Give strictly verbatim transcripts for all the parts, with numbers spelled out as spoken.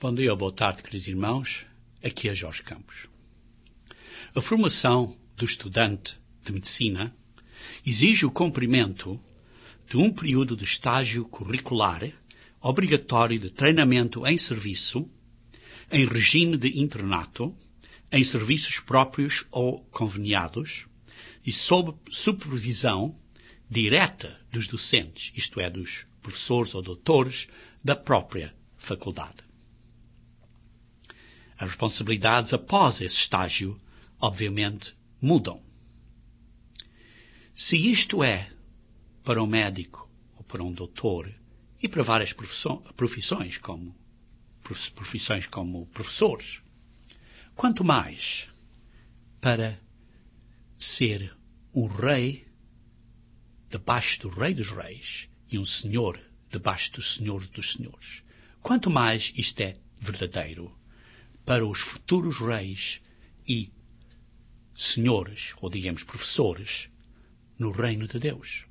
Bom dia ou boa tarde, queridos irmãos. Aqui é Jorge Campos. A formação do estudante de medicina exige o cumprimento de um período de estágio curricular obrigatório de treinamento em serviço, em regime de internato, em serviços próprios ou conveniados e sob supervisão direta dos docentes, isto é, dos professores ou doutores da própria faculdade. As responsabilidades após esse estágio, obviamente, mudam. Se isto é para um médico ou para um doutor e para várias profissões como, profissões como professores, quanto mais para ser um rei debaixo do Rei dos Reis e um senhor debaixo do Senhor dos Senhores. Quanto mais isto é verdadeiro para os futuros reis e senhores, ou digamos professores, no reino de Deus.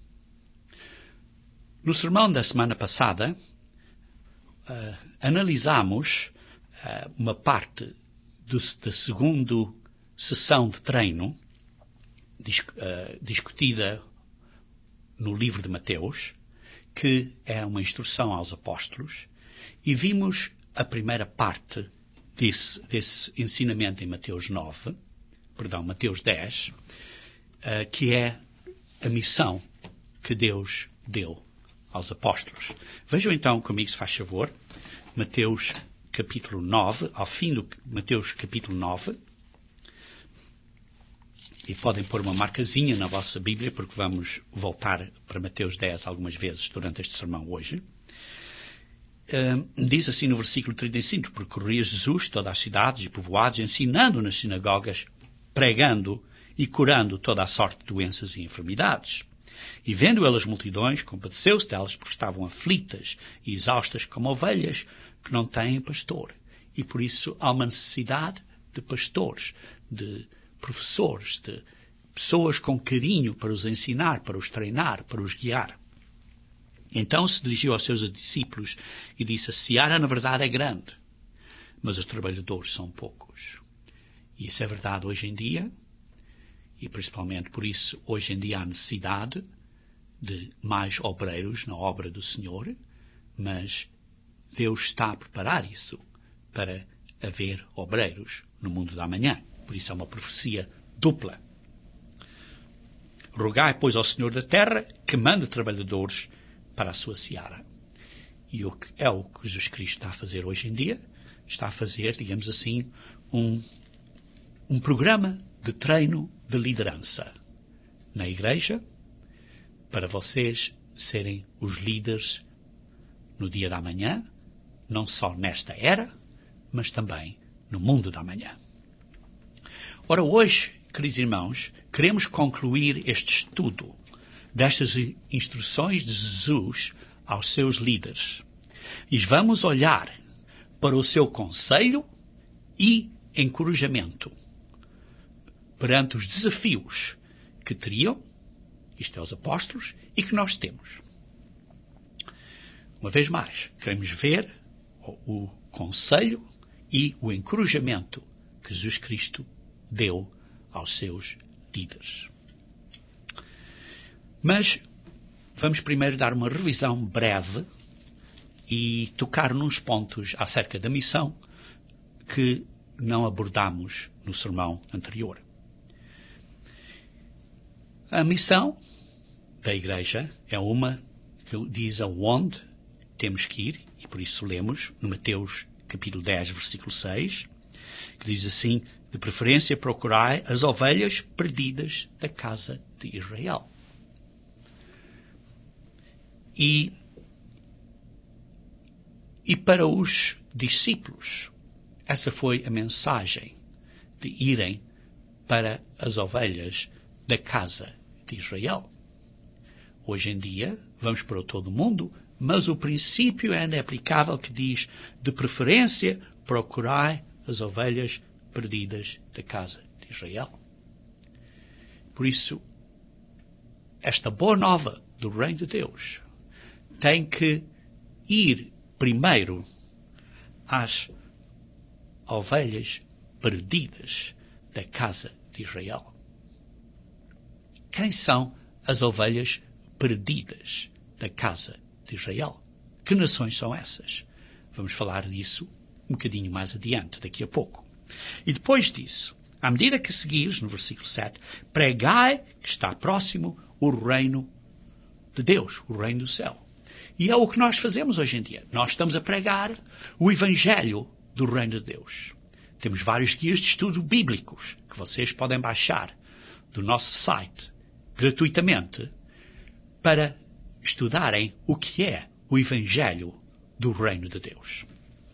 No sermão da semana passada, uh, analisamos uh, uma parte do, da segunda sessão de treino dis, uh, discutida no livro de Mateus, que é uma instrução aos apóstolos, e vimos a primeira parte desse, desse ensinamento em Mateus nove, perdão, Mateus dez, uh, que é a missão que Deus deu aos apóstolos. Vejam então comigo, se faz favor, Mateus capítulo nove, ao fim do Mateus capítulo nove, e podem pôr uma marcazinha na vossa Bíblia, porque vamos voltar para Mateus dez algumas vezes durante este sermão hoje. Uh, diz assim no versículo trinta e cinco, percorria Jesus todas as cidades e povoados, ensinando nas sinagogas, pregando e curando toda a sorte de doenças e enfermidades. E vendo ele as multidões, compadeceu-se delas, porque estavam aflitas e exaustas como ovelhas que não têm pastor. E por isso há uma necessidade de pastores, de professores, de pessoas com carinho para os ensinar, para os treinar, para os guiar. Então se dirigiu aos seus discípulos e disse: a seara na verdade é grande, mas os trabalhadores são poucos. E isso é verdade hoje em dia, e principalmente por isso hoje em dia há necessidade de mais obreiros na obra do Senhor, mas Deus está a preparar isso para haver obreiros no mundo da manhã. Por isso é uma profecia dupla. Rogai, pois, ao Senhor da terra que mande trabalhadores para a sua seara. E o que é o que Jesus Cristo está a fazer hoje em dia? Está a fazer, digamos assim, um, um programa de treino de liderança na igreja para vocês serem os líderes no dia da manhã, não só nesta era, mas também no mundo da manhã. Ora, hoje, queridos irmãos, queremos concluir este estudo destas instruções de Jesus aos seus líderes. E vamos olhar para o seu conselho e encorajamento perante os desafios que teriam, isto é, os apóstolos, e que nós temos. Uma vez mais, queremos ver o, o conselho e o encorajamento que Jesus Cristo deu aos seus líderes. Mas vamos primeiro dar uma revisão breve e tocar nos pontos acerca da missão que não abordamos no sermão anterior. A missão da Igreja é uma que diz aonde temos que ir, e por isso lemos no Mateus capítulo dez, versículo seis, que diz assim: de preferência procurai as ovelhas perdidas da casa de Israel. E, e para os discípulos, essa foi a mensagem de irem para as ovelhas da casa de Israel. Hoje em dia, vamos para todo o mundo, mas o princípio ainda é aplicável, que diz, de preferência, procurai as ovelhas perdidas da casa de Israel. Por isso, esta boa nova do reino de Deus tem que ir primeiro às ovelhas perdidas da casa de Israel. Quem são as ovelhas perdidas da casa de Israel? Que nações são essas? Vamos falar disso um bocadinho mais adiante, daqui a pouco. E depois disso, à medida que seguires, no versículo sete, pregai que está próximo o reino de Deus, o reino do céu. E é o que nós fazemos hoje em dia. Nós estamos a pregar o Evangelho do reino de Deus. Temos vários guias de estudo bíblicos que vocês podem baixar do nosso site gratuitamente para estudarem o que é o Evangelho do reino de Deus.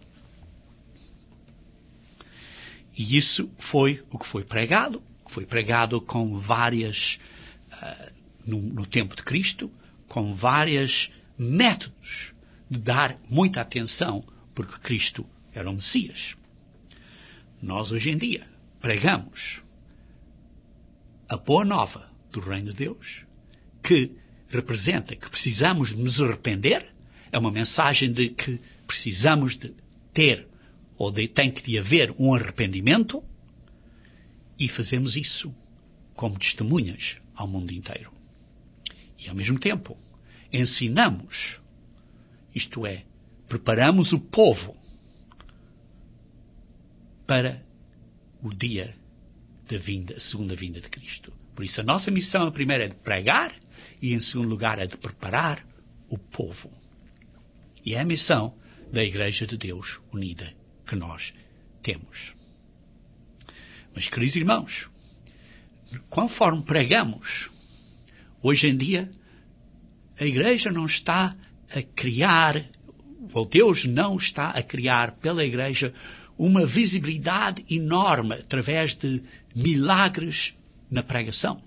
E isso foi o que foi pregado, que foi pregado com várias, uh, no, no tempo de Cristo, com vários métodos de dar muita atenção, porque Cristo era o Messias. Nós hoje em dia pregamos a boa nova do reino de Deus, que representa que precisamos de nos arrepender, é uma mensagem de que precisamos de ter, ou de, tem que de haver um arrependimento, e fazemos isso como testemunhas ao mundo inteiro. E ao mesmo tempo, ensinamos, isto é, preparamos o povo para o dia da vinda, a segunda vinda de Cristo. Por isso a nossa missão, a primeira, é de pregar, e em segundo lugar é de preparar o povo. E é a missão da Igreja de Deus Unida que nós temos. Mas, queridos irmãos, conforme pregamos, hoje em dia, a Igreja não está a criar, ou Deus não está a criar pela Igreja uma visibilidade enorme através de milagres na pregação.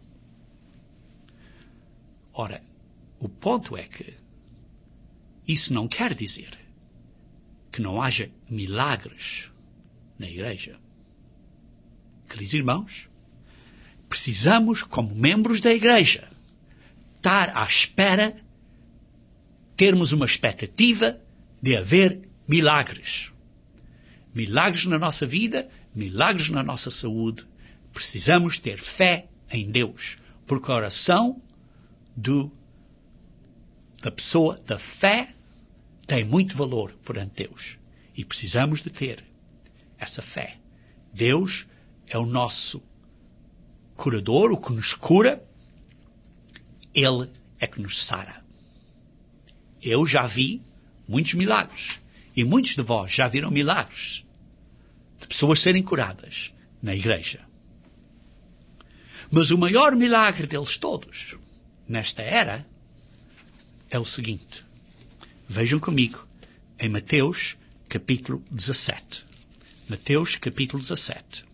Ora, o ponto é que isso não quer dizer que não haja milagres na Igreja. Queridos irmãos, precisamos, como membros da Igreja, estar à espera, termos uma expectativa de haver milagres. Milagres na nossa vida, milagres na nossa saúde. Precisamos ter fé em Deus, porque a oração do, da pessoa, da fé, tem muito valor perante Deus. E precisamos de ter essa fé. Deus é o nosso curador, o que nos cura. Ele é que nos sara. Eu já vi muitos milagres. E muitos de vós já viram milagres de pessoas serem curadas na igreja. Mas o maior milagre deles todos, nesta era, é o seguinte. Vejam comigo em Mateus capítulo dezassete. Mateus capítulo dezassete.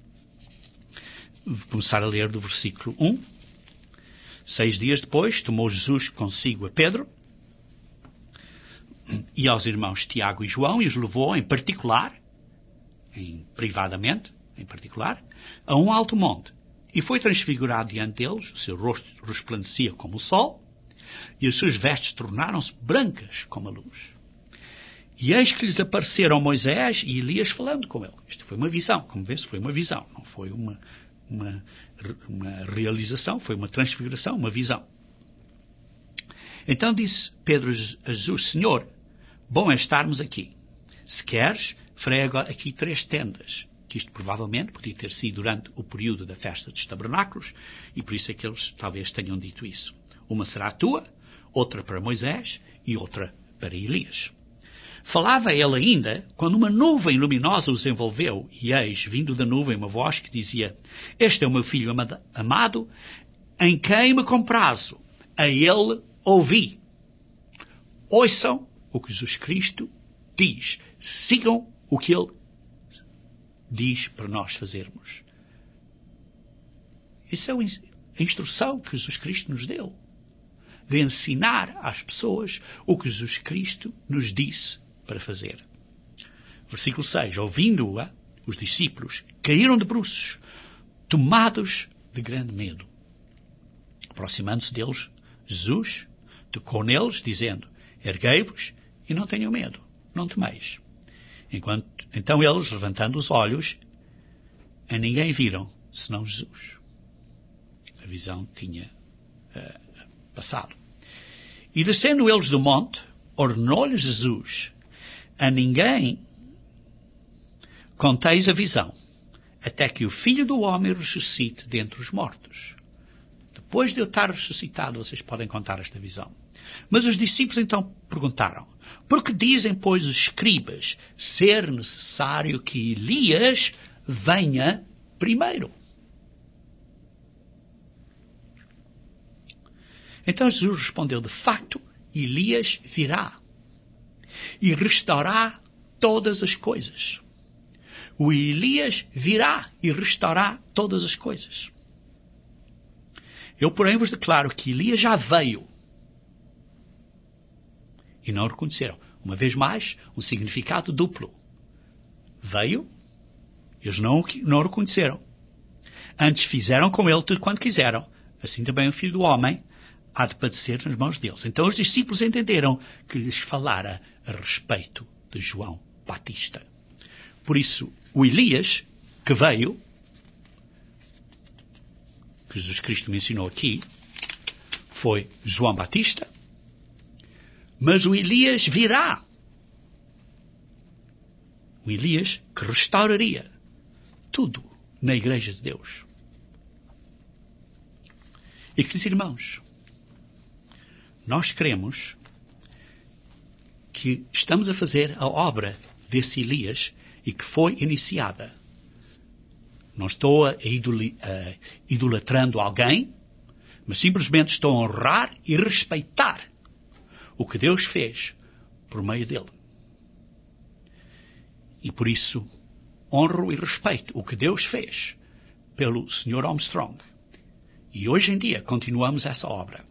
Vou começar a ler do versículo um. Seis dias depois, tomou Jesus consigo a Pedro e aos irmãos Tiago e João e os levou em particular, em, privadamente, em particular, a um alto monte. E foi transfigurado diante deles, o seu rosto resplandecia como o sol, e as suas vestes tornaram-se brancas como a luz. E eis que lhes apareceram Moisés e Elias falando com ele. Isto foi uma visão, como vês, foi uma visão, não foi uma, uma, uma realização, foi uma transfiguração, uma visão. Então disse Pedro a Jesus, Senhor, bom é estarmos aqui. Se queres, farei agora aqui três tendas. Que isto provavelmente podia ter sido durante o período da festa dos tabernáculos, e por isso é que eles talvez tenham dito isso. Uma será a tua, outra para Moisés e outra para Elias. Falava ele ainda, quando uma nuvem luminosa os envolveu, e eis, vindo da nuvem, uma voz que dizia, este é o meu filho amado, em quem me comprazo, a ele ouvi. Ouçam o que Jesus Cristo diz. Sigam o que ele diz para nós fazermos. Isso é a instrução que Jesus Cristo nos deu. De ensinar às pessoas o que Jesus Cristo nos disse para fazer. Versículo seis. Ouvindo-a, os discípulos caíram de bruços, tomados de grande medo. Aproximando-se deles, Jesus tocou neles, dizendo, erguei-vos e não tenham medo, não temeis. Enquanto, então eles, levantando os olhos, a ninguém viram, senão Jesus. A visão tinha uh, passado. E descendo eles do monte, ordenou-lhes Jesus: a ninguém conteis a visão, até que o Filho do Homem ressuscite dentre os mortos. Depois de eu estar ressuscitado, vocês podem contar esta visão. Mas os discípulos então perguntaram: por que dizem, pois, os escribas ser necessário que Elias venha primeiro? Então Jesus respondeu: de facto, Elias virá e restaurará todas as coisas. O Elias virá e restaurará todas as coisas. Eu, porém, vos declaro que Elias já veio e não o reconheceram. Uma vez mais, um significado duplo. Veio, eles não, não o reconheceram. Antes fizeram com ele tudo quanto quiseram. Assim também o Filho do Homem há de padecer nas mãos deles. Então os discípulos entenderam que lhes falara a respeito de João Batista. Por isso, o Elias que veio, que Jesus Cristo mencionou aqui, foi João Batista, mas o Elias virá. O Elias que restauraria tudo na Igreja de Deus. E, queridos irmãos, nós cremos que estamos a fazer a obra desse Elias e que foi iniciada. Não estou a idoli- a idolatrando alguém, mas simplesmente estou a honrar e respeitar o que Deus fez por meio dele. E por isso honro e respeito o que Deus fez pelo senhor Armstrong. E hoje em dia continuamos essa obra.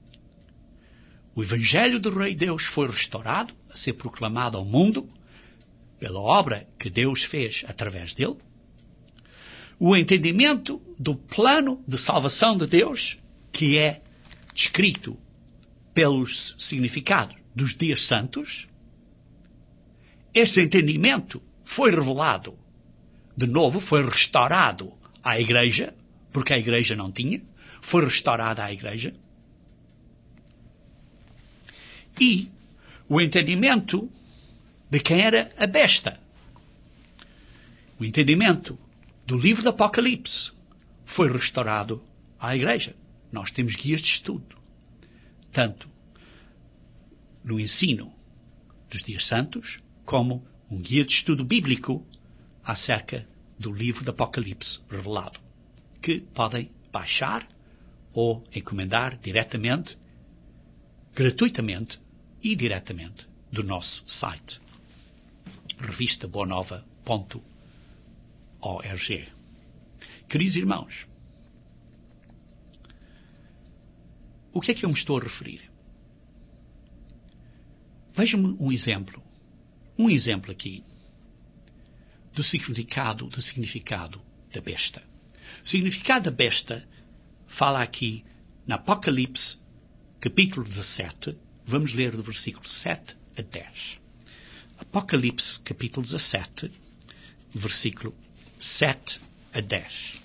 O Evangelho do Rei Deus foi restaurado, a ser proclamado ao mundo, pela obra que Deus fez através dele. O entendimento do plano de salvação de Deus, que é descrito pelos significados dos dias santos, esse entendimento foi revelado, de novo, foi restaurado à Igreja, porque a Igreja não tinha, foi restaurada à Igreja. E o entendimento de quem era a besta. O entendimento do livro do Apocalipse foi restaurado à Igreja. Nós temos guias de estudo, tanto no ensino dos dias santos, como um guia de estudo bíblico acerca do livro do Apocalipse revelado, que podem baixar ou encomendar diretamente, gratuitamente e diretamente do nosso site, revista boa nova ponto org. Queridos irmãos, o que é que eu me estou a referir? Vejam um exemplo, um exemplo aqui do significado, do significado da besta. O significado da besta fala aqui na Apocalipse, capítulo dezassete, vamos ler do versículo sete a dez. Apocalipse, capítulo dezassete, versículo sete a dez.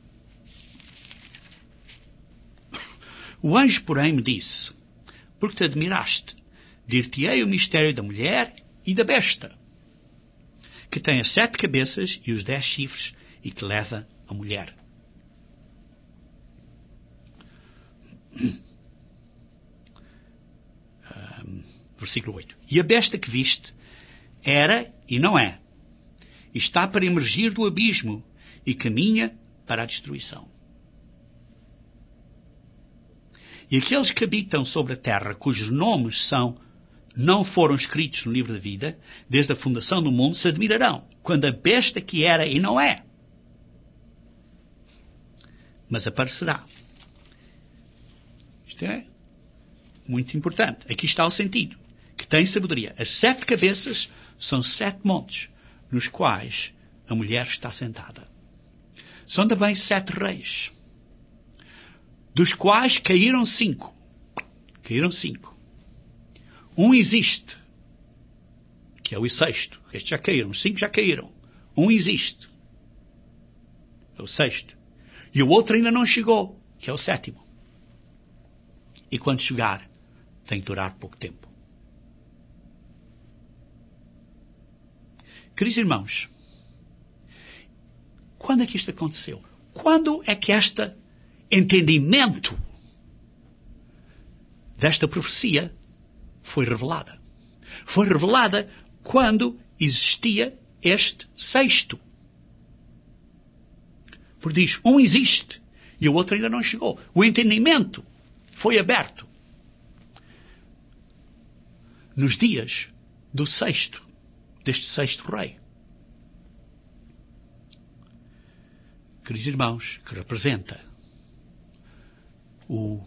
O anjo, porém, me disse: porque te admiraste, dir-te-ei o mistério da mulher e da besta, que tem as sete cabeças e os dez chifres, e que leva a mulher. Um, versículo oito. E a besta que viste era e não é, e está para emergir do abismo e caminha para a destruição. E aqueles que habitam sobre a terra, cujos nomes são, não foram escritos no livro da vida, desde a fundação do mundo, se admirarão, quando a besta que era e não é, mas aparecerá. Isto é muito importante. Aqui está o sentido, que tem sabedoria. As sete cabeças são sete montes, nos quais a mulher está sentada. São também sete reis, dos quais caíram cinco. Caíram cinco. Um existe, que é o sexto. Estes já caíram, os cinco já caíram. Um existe, é o sexto. E o outro ainda não chegou, que é o sétimo. E quando chegar, tem que durar pouco tempo. Queridos irmãos, quando é que isto aconteceu? Quando é que este entendimento desta profecia foi revelada? Foi revelada quando existia este sexto. Porque diz, um existe e o outro ainda não chegou. O entendimento foi aberto nos dias do sexto, deste sexto rei. Queridos irmãos, que representa o,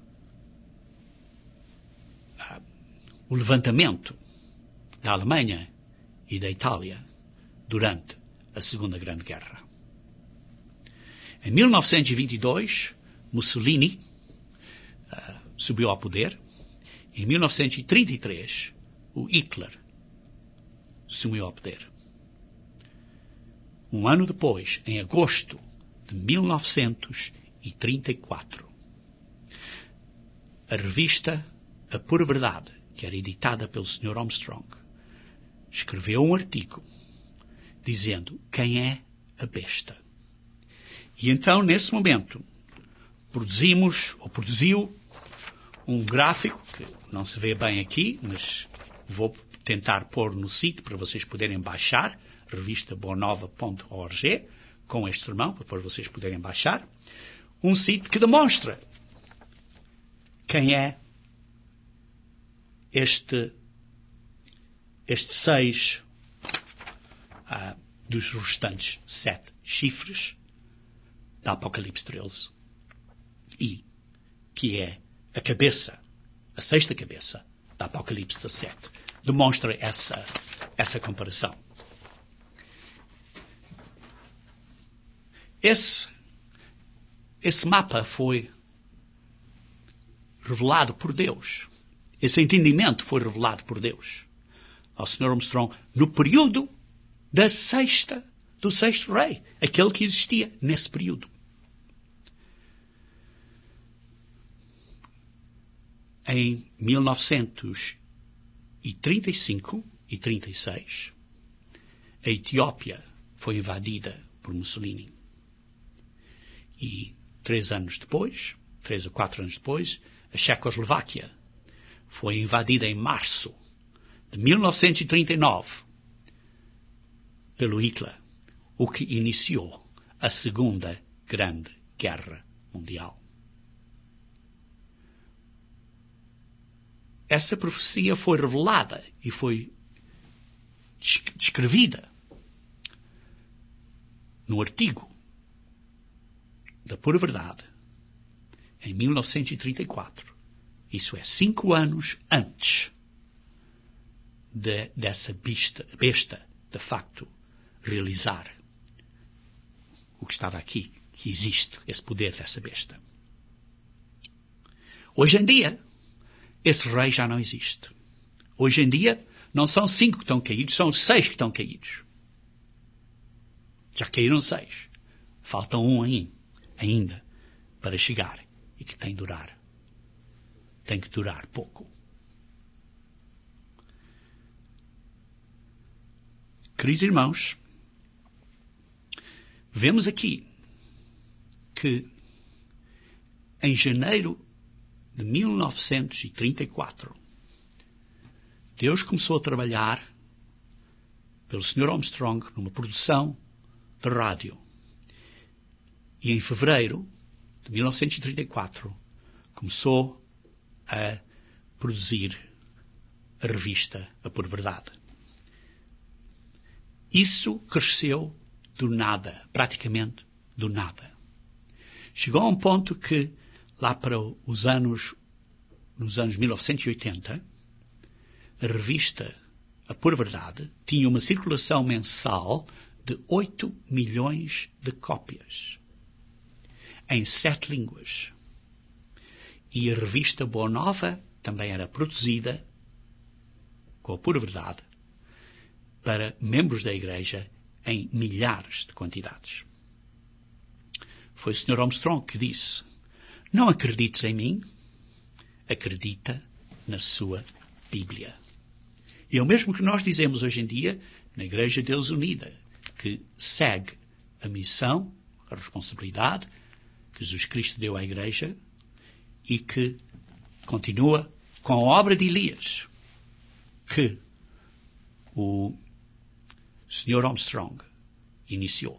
a, o levantamento da Alemanha e da Itália durante a Segunda Grande Guerra. Em mil novecentos e vinte e dois, Mussolini uh, subiu ao poder. Em mil novecentos e trinta e três, o Hitler subiu ao poder. Um ano depois, em agosto de mil novecentos e trinta e quatro, a revista A Pura Verdade, que era editada pelo senhor Armstrong, escreveu um artigo dizendo quem é a besta. E então, nesse momento, produzimos, ou produziu, um gráfico, que não se vê bem aqui, mas vou tentar pôr no sítio para vocês poderem baixar, revista bonova ponto org, com este sermão, para depois vocês poderem baixar, um sítio que demonstra quem é este, este seis ah, dos restantes sete chifres da Apocalipse treze, e que é a cabeça, a sexta cabeça da Apocalipse dezassete. Demonstra essa, essa comparação. Esse, esse mapa foi revelado por Deus. Esse entendimento foi revelado por Deus ao senhor Armstrong no período da sexta, do sexto rei, aquele que existia nesse período. Em mil novecentos e trinta e cinco e trinta e seis, a Etiópia foi invadida por Mussolini. E três anos depois, três ou quatro anos depois, a Checoslováquia foi invadida em março de mil novecentos e trinta e nove pelo Hitler, o que iniciou a Segunda Grande Guerra Mundial. Essa profecia foi revelada e foi descrevida no artigo da Pura Verdade em mil novecentos e trinta e quatro. Isso é cinco anos antes de, dessa besta, besta, de facto, realizar o que estava aqui, que existe, esse poder dessa besta. Hoje em dia, esse rei já não existe. Hoje em dia, não são cinco que estão caídos, são seis que estão caídos. Já caíram seis. Falta um ainda para chegar e que tem de durar. Tem que durar pouco. Queridos irmãos, vemos aqui que em janeiro de mil novecentos e trinta e quatro, Deus começou a trabalhar pelo senhor Armstrong numa produção de rádio. E em fevereiro de mil novecentos e trinta e quatro começou a produzir a revista A Pura Verdade. Isso cresceu do nada, praticamente do nada. Chegou a um ponto que, lá para os anos, nos anos mil novecentos e oitenta, a revista A Pura Verdade tinha uma circulação mensal de oito milhões de cópias, em sete línguas. E a revista Boa Nova também era produzida, com a Pura Verdade, para membros da Igreja em milhares de quantidades. Foi o senhor Armstrong que disse: não acredites em mim, acredita na sua Bíblia. E é o mesmo que nós dizemos hoje em dia na Igreja de Deus Unida, que segue a missão, a responsabilidade que Jesus Cristo deu à Igreja e que continua com a obra de Elias, que o senhor Armstrong iniciou.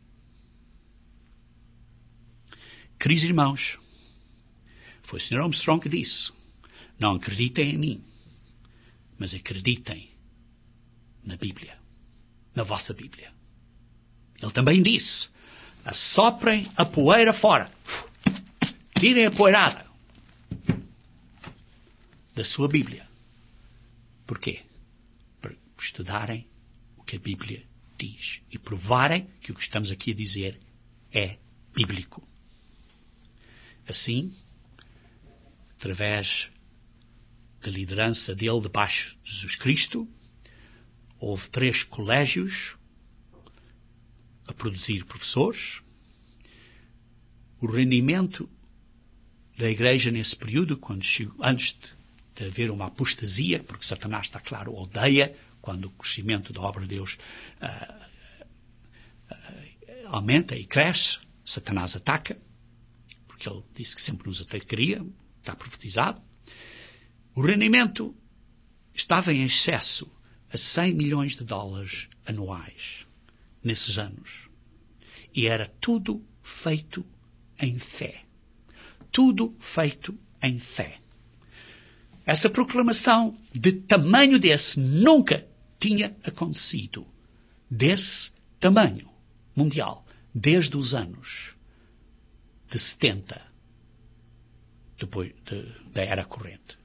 Queridos irmãos, foi o senhor Armstrong que disse: não acreditem em mim, mas acreditem na Bíblia, na vossa Bíblia. Ele também disse: assoprem a poeira fora, tirem a poeirada da sua Bíblia. Porquê? Para estudarem o que a Bíblia diz e provarem que o que estamos aqui a dizer é bíblico. Assim, através da liderança dele debaixo de Jesus Cristo, houve três colégios a produzir professores. O rendimento da Igreja nesse período, quando chegou, antes de haver uma apostasia, porque Satanás, está claro, odeia quando o crescimento da obra de Deus uh, uh, aumenta e cresce, Satanás ataca, porque ele disse que sempre nos atacaria, está profetizado. O rendimento estava em excesso a cem milhões de dólares anuais nesses anos. E era tudo feito em fé. Tudo feito em fé. Essa proclamação de tamanho desse nunca tinha acontecido. Desse tamanho mundial. Desde os anos de setenta, depois de, da era corrente.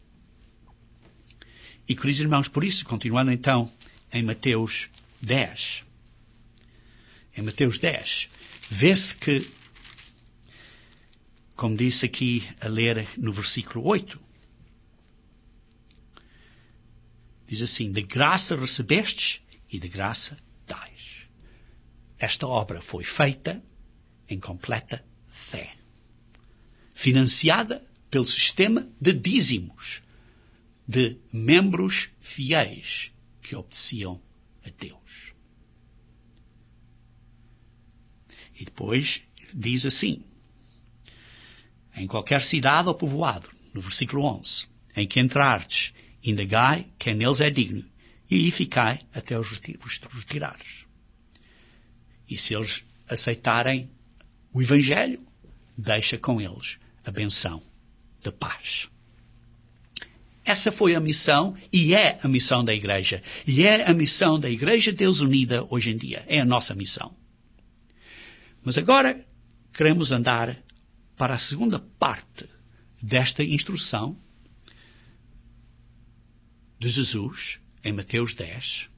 E, queridos irmãos, por isso, continuando então em Mateus dez, em Mateus dez, vê-se que, como disse aqui a ler no versículo oito, diz assim: de graça recebestes e de graça dais. Esta obra foi feita em completa fé, financiada pelo sistema de dízimos de membros fiéis que obedeciam a Deus. E depois diz assim: em qualquer cidade ou povoado, no versículo onze, em que entrardes, indagai quem neles é digno, e aí ficai até os vos retirares. E se eles aceitarem o Evangelho, deixa com eles a benção da paz. Essa foi a missão e é a missão da Igreja. E é a missão da Igreja de Deus Unida hoje em dia. É a nossa missão. Mas agora queremos andar para a segunda parte desta instrução de Jesus, em Mateus dez,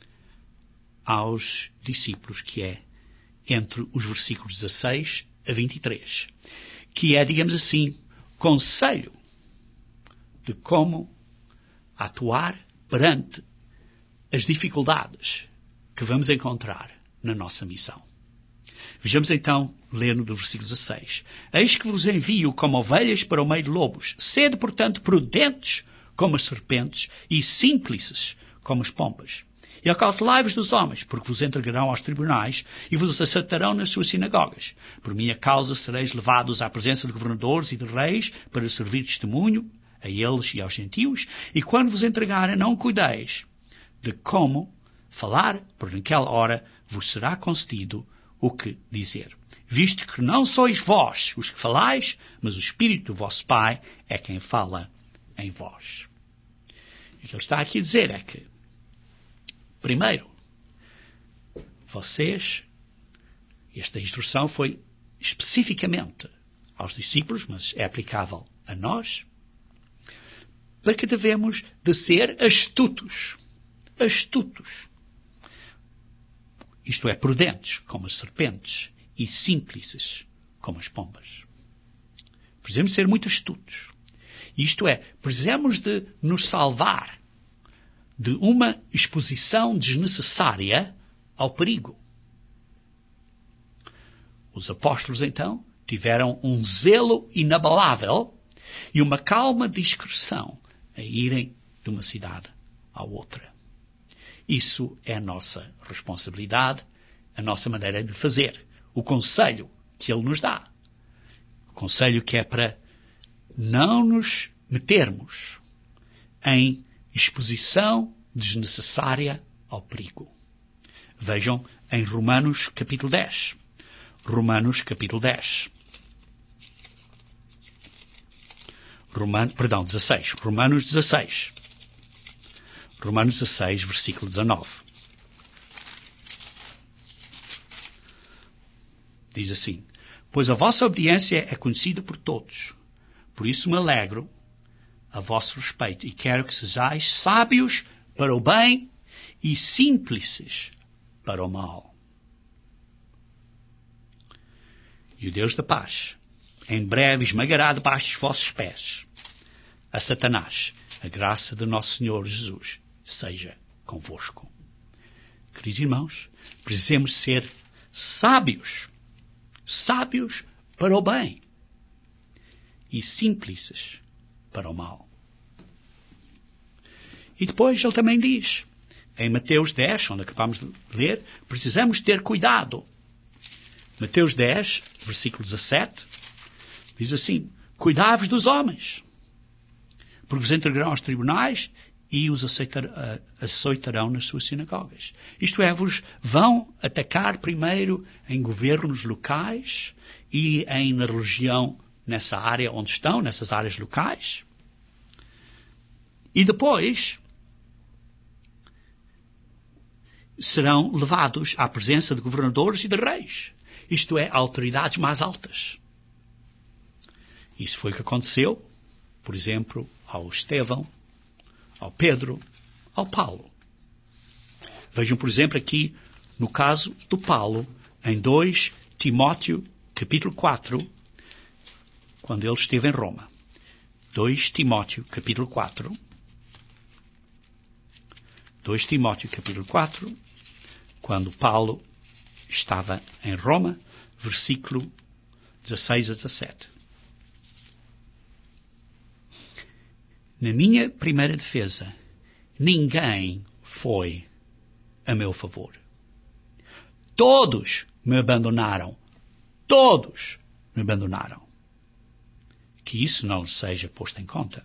aos discípulos, que é entre os versículos dezasseis a vinte e três, que é, digamos assim, conselho de como atuar perante as dificuldades que vamos encontrar na nossa missão. Vejamos então, lendo do versículo dezasseis. Eis que vos envio como ovelhas para o meio de lobos. Sede, portanto, prudentes como as serpentes e simples como as pombas. E acautelai-vos dos homens, porque vos entregarão aos tribunais e vos açoitarão nas suas sinagogas. Por minha causa sereis levados à presença de governadores e de reis para servir testemunho a eles e aos gentios. E quando vos entregarem, não cuideis de como falar, por naquela hora vos será concedido o que dizer. Visto que não sois vós os que falais, mas o Espírito do vosso Pai é quem fala em vós. E o que ele está aqui a dizer é que, primeiro, vocês, esta instrução foi especificamente aos discípulos, mas é aplicável a nós, para que devemos de ser astutos. Astutos. Isto é, prudentes, como as serpentes, e simples, como as pombas. Precisamos ser muito astutos. Isto é, precisamos de nos salvar de uma exposição desnecessária ao perigo. Os apóstolos, então, tiveram um zelo inabalável e uma calma discrição a irem de uma cidade à outra. Isso é a nossa responsabilidade, a nossa maneira de fazer. O conselho que Ele nos dá. O conselho que é para não nos metermos em exposição desnecessária ao perigo. Vejam em Romanos capítulo dez. Romanos capítulo dez. Roman, perdão, dezasseis. Romanos dezasseis. Romanos dezasseis, versículo dezanove. Diz assim: pois a vossa obediência é conhecida por todos. Por isso me alegro a vosso respeito e quero que sejais sábios para o bem e simples para o mal. E o Deus da paz em breve esmagará debaixo dos vossos pés a Satanás. A graça de nosso Senhor Jesus seja convosco. Queridos irmãos, precisamos ser sábios. Sábios para o bem e simples para o mal. E depois ele também diz, em Mateus dez, onde acabamos de ler, precisamos ter cuidado. Mateus dez, versículo dezassete, diz assim: cuidai-vos dos homens, porque vos entregarão aos tribunais e os aceitar, açoitarão nas suas sinagogas. Isto é, vos vão atacar primeiro em governos locais e em, na religião, nessa área onde estão, nessas áreas locais. E depois serão levados à presença de governadores e de reis. Isto é, autoridades mais altas. Isso foi o que aconteceu, por exemplo, ao Estevão, ao Pedro, ao Paulo. Vejam, por exemplo, aqui no caso do Paulo, em dois Timóteo, capítulo quatro, quando ele esteve em Roma. dois Timóteo, capítulo quatro. dois Timóteo, capítulo quatro, quando Paulo estava em Roma, versículo dezasseis a dezassete. Na minha primeira defesa, ninguém foi a meu favor. Todos me abandonaram. Todos me abandonaram. Que isso não seja posto em conta.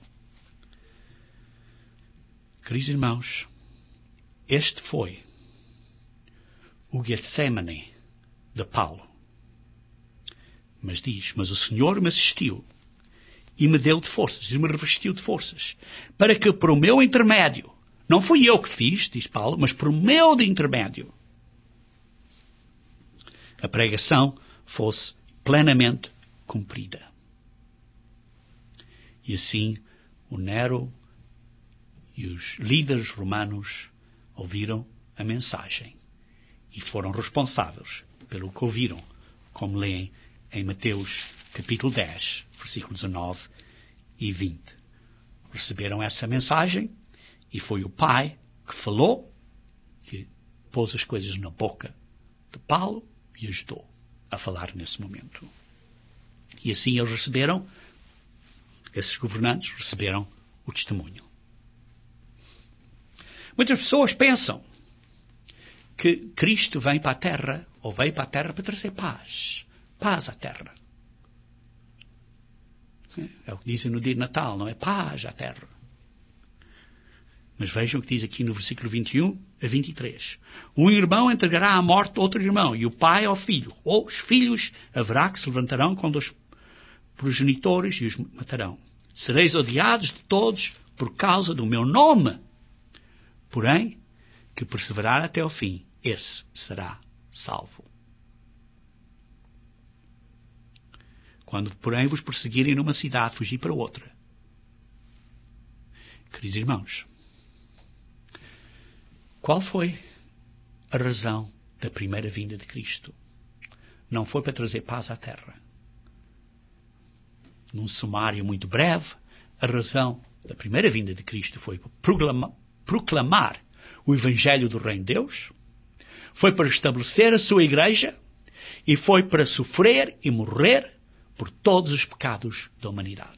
Queridos irmãos, este foi o Getsemane de Paulo. Mas diz, mas o Senhor me assistiu e me deu de forças, e me revestiu de forças, para que por o meu intermédio, não fui eu que fiz, diz Paulo, mas por o meu de intermédio, a pregação fosse plenamente cumprida. E assim o Nero e os líderes romanos ouviram a mensagem e foram responsáveis pelo que ouviram, como leem em Mateus capítulo dez, versículos dezanove e vinte. Receberam essa mensagem e foi o Pai que falou, que pôs as coisas na boca de Paulo e ajudou a falar nesse momento. E assim eles receberam, esses governantes receberam o testemunho. Muitas pessoas pensam que Cristo vem para a terra, ou veio para a terra para trazer paz. Paz à terra. É o que dizem no dia de Natal, não é? Paz à terra. Mas vejam o que diz aqui no versículo vinte e um a vinte e três. Um irmão entregará à morte outro irmão, e o pai ao filho. Ou os filhos haverá que se levantarão contra os progenitores e os matarão. Sereis odiados de todos por causa do meu nome. Porém, que perseverar até ao fim, esse será salvo. Quando, porém, vos perseguirem numa cidade, fugir para outra. Queridos irmãos, qual foi a razão da primeira vinda de Cristo? Não foi para trazer paz à terra. Num sumário muito breve, a razão da primeira vinda de Cristo foi para proclamar o Evangelho do Reino de Deus, foi para estabelecer a sua igreja e foi para sofrer e morrer por todos os pecados da humanidade.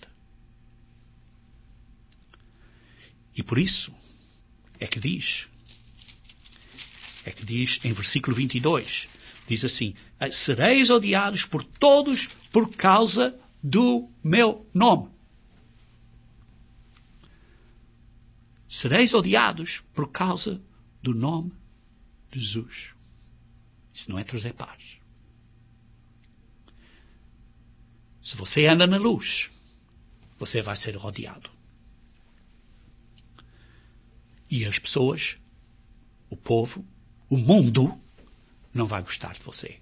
E por isso é que diz, é que diz em versículo vinte e dois, diz assim: sereis odiados por todos por causa do meu nome. Sereis odiados por causa do nome de Jesus. Isso não é trazer paz. Se você anda na luz, você vai ser odiado. E as pessoas, o povo, o mundo, não vai gostar de você.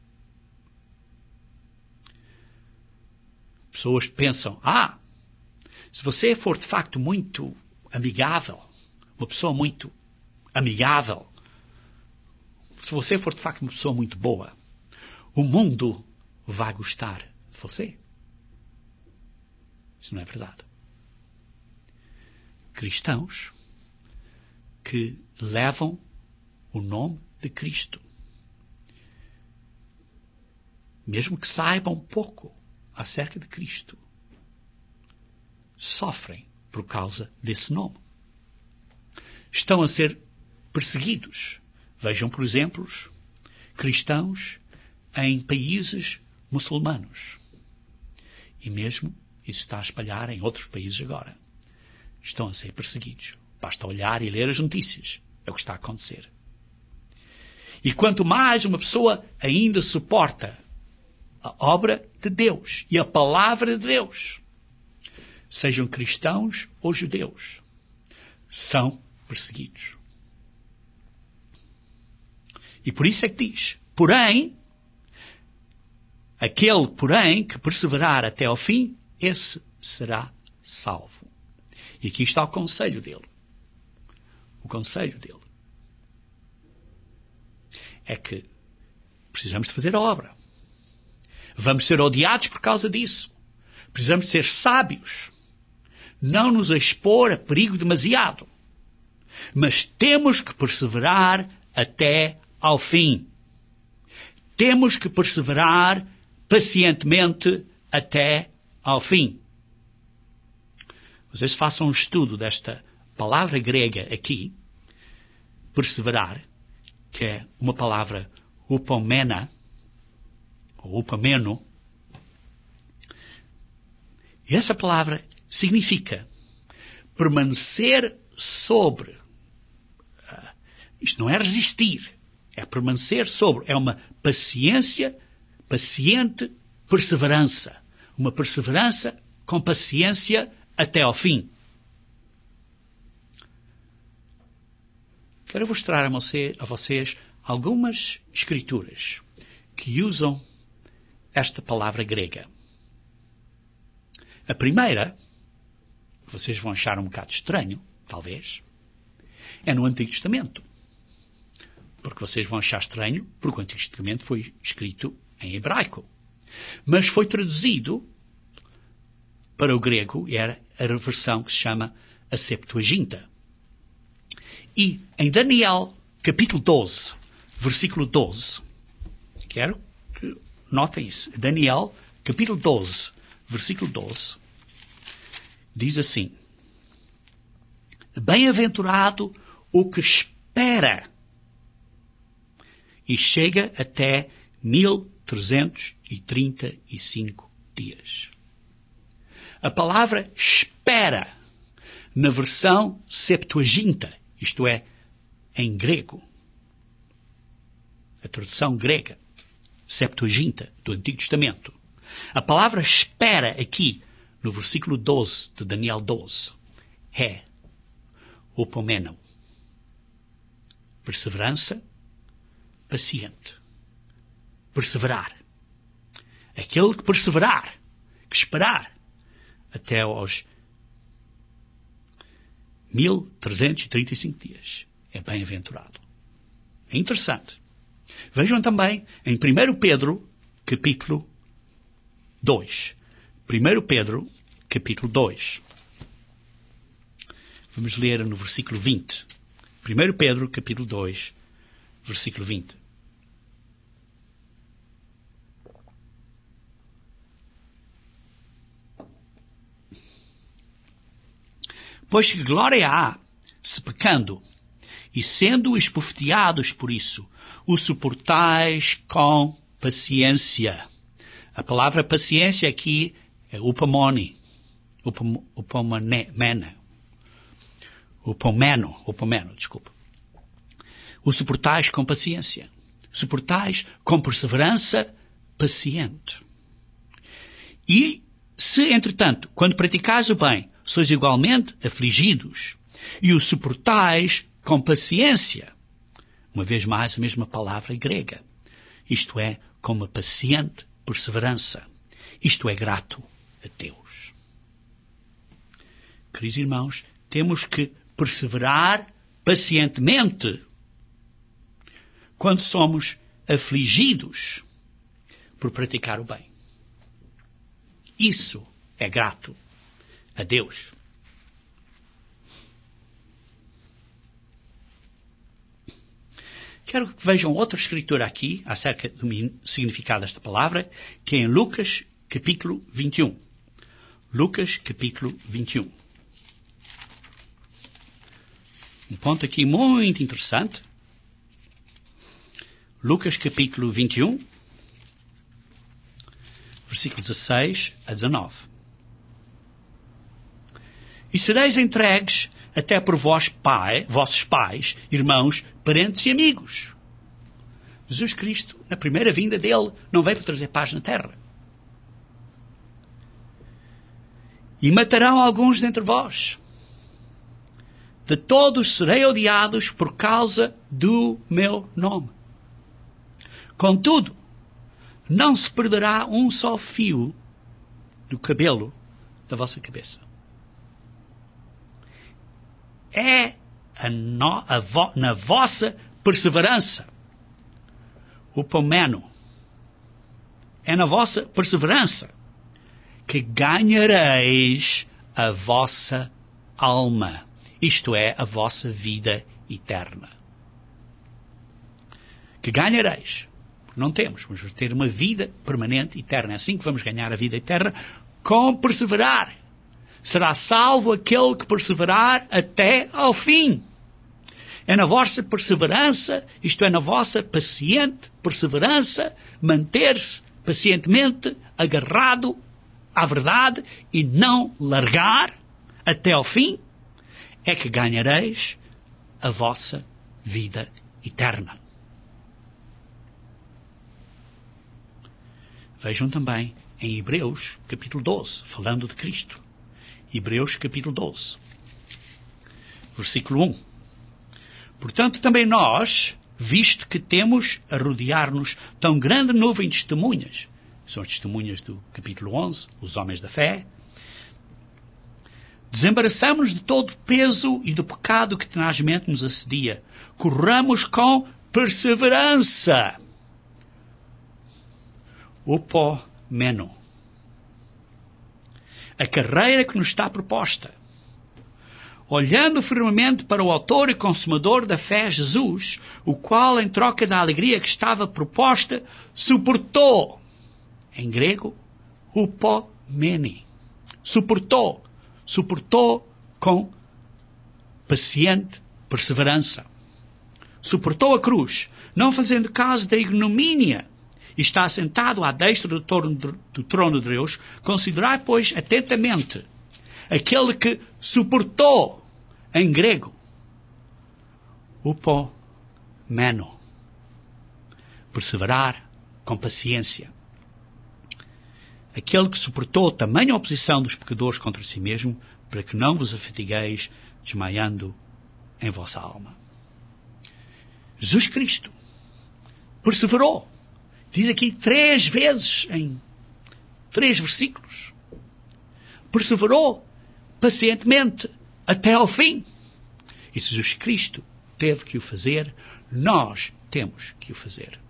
Pessoas pensam, ah, se você for de facto muito amigável, uma pessoa muito amigável, se você for de facto uma pessoa muito boa, o mundo vai gostar de você. Isso não é verdade. Cristãos que levam o nome de Cristo, mesmo que saibam pouco acerca de Cristo, sofrem por causa desse nome. Estão a ser perseguidos. Vejam, por exemplo, cristãos em países muçulmanos. E mesmo isso está a espalhar em outros países agora. Estão a ser perseguidos. Basta olhar e ler as notícias. É o que está a acontecer. E quanto mais uma pessoa ainda suporta a obra de Deus e a palavra de Deus, sejam cristãos ou judeus, são perseguidos. E por isso é que diz, porém, aquele, porém, que perseverar até ao fim, esse será salvo. E aqui está o conselho dele. O conselho dele é que precisamos de fazer a obra. Vamos ser odiados por causa disso. Precisamos de ser sábios. Não nos expor a perigo demasiado. Mas temos que perseverar até ao fim. Temos que perseverar pacientemente até ao fim. Vocês façam um estudo desta palavra grega aqui, perseverar, que é uma palavra upomena, ou upomeno. E essa palavra significa permanecer sobre. Uh, isto não é resistir, é permanecer sobre. É uma paciência, paciente perseverança. Uma perseverança com paciência até ao fim. Quero mostrar a, você, a vocês algumas escrituras que usam esta palavra grega. A primeira, vocês vão achar um bocado estranho, talvez, é no Antigo Testamento. Porque vocês vão achar estranho, porque o Antigo Testamento foi escrito em hebraico. Mas foi traduzido para o grego, e era a versão que se chama a Septuaginta. E em Daniel, capítulo doze, versículo doze, quero que notem isso. Daniel, capítulo doze, versículo doze, diz assim: bem-aventurado o que espera e chega até mil trezentos e trinta e cinco dias. A palavra espera, na versão Septuaginta, isto é, em grego, a tradução grega, Septuaginta, do Antigo Testamento. A palavra espera aqui, no versículo doze de Daniel doze, é upomeno. Perseverança, paciente. Perseverar. Aquele que perseverar, que esperar, até aos mil trezentos e trinta e cinco dias. É bem-aventurado. É interessante. Vejam também em primeiro Pedro, capítulo dois. primeiro Pedro, capítulo dois. Vamos ler no versículo vinte. primeiro Pedro, capítulo dois, versículo vinte. Pois que glória há, se pecando, e sendo esbofeteados por isso, o suportais com paciência. A palavra paciência aqui é upomone, upomena, upomeno, upomeno, desculpa. O suportais com paciência. Suportais com perseverança paciente. E se, entretanto, quando praticais o bem, sois igualmente afligidos, e o suportais com paciência. Uma vez mais, a mesma palavra grega. Isto é, com uma paciente perseverança. Isto é grato a Deus. Queridos irmãos, temos que perseverar pacientemente quando somos afligidos por praticar o bem. Isso é grato a Deus. Quero que vejam outra escritura aqui acerca do significado desta palavra, que é em Lucas, capítulo vinte e um. Lucas, capítulo vinte e um. Um ponto aqui muito interessante. Lucas, capítulo vinte e um, versículo dezasseis a dezanove. E sereis entregues até por vós, pai, vossos pais, irmãos, parentes e amigos. Jesus Cristo, na primeira vinda dele, não veio para trazer paz na terra. E matarão alguns dentre vós. De todos serei odiados por causa do meu nome. Contudo, não se perderá um só fio do cabelo da vossa cabeça. É a no, a vo, na vossa perseverança, o pomeno, é na vossa perseverança que ganhareis a vossa alma, isto é, a vossa vida eterna. Que ganhareis. Não temos, vamos ter uma vida permanente, eterna. É assim que vamos ganhar a vida eterna, com perseverar. Será salvo aquele que perseverar até ao fim. É na vossa perseverança, isto é, na vossa paciente perseverança, manter-se pacientemente agarrado à verdade e não largar até ao fim, é que ganhareis a vossa vida eterna. Vejam também em Hebreus, capítulo doze, falando de Cristo. Hebreus, capítulo doze, versículo um. Portanto, também nós, visto que temos a rodear-nos tão grande nuvem de testemunhas, são as testemunhas do capítulo onze, os homens da fé, desembaraçamos-nos de todo o peso e do pecado que tenazmente nos assedia. Corramos com perseverança. Upomeno. A carreira que nos está proposta. Olhando firmemente para o autor e consumador da fé, Jesus, o qual, em troca da alegria que estava proposta, suportou. Em grego, upomene. Suportou. Suportou com paciente perseverança. Suportou a cruz, não fazendo caso da ignomínia. E está assentado à destra do trono, do trono de Deus. Considerai, pois, atentamente aquele que suportou, em grego, upomeno, perseverar com paciência. Aquele que suportou tamanha oposição dos pecadores contra si mesmo, para que não vos afatigueis desmaiando em vossa alma. Jesus Cristo perseverou. Diz aqui três vezes em três versículos. Perseverou pacientemente até ao fim. E se Jesus Cristo teve que o fazer, nós temos que o fazer.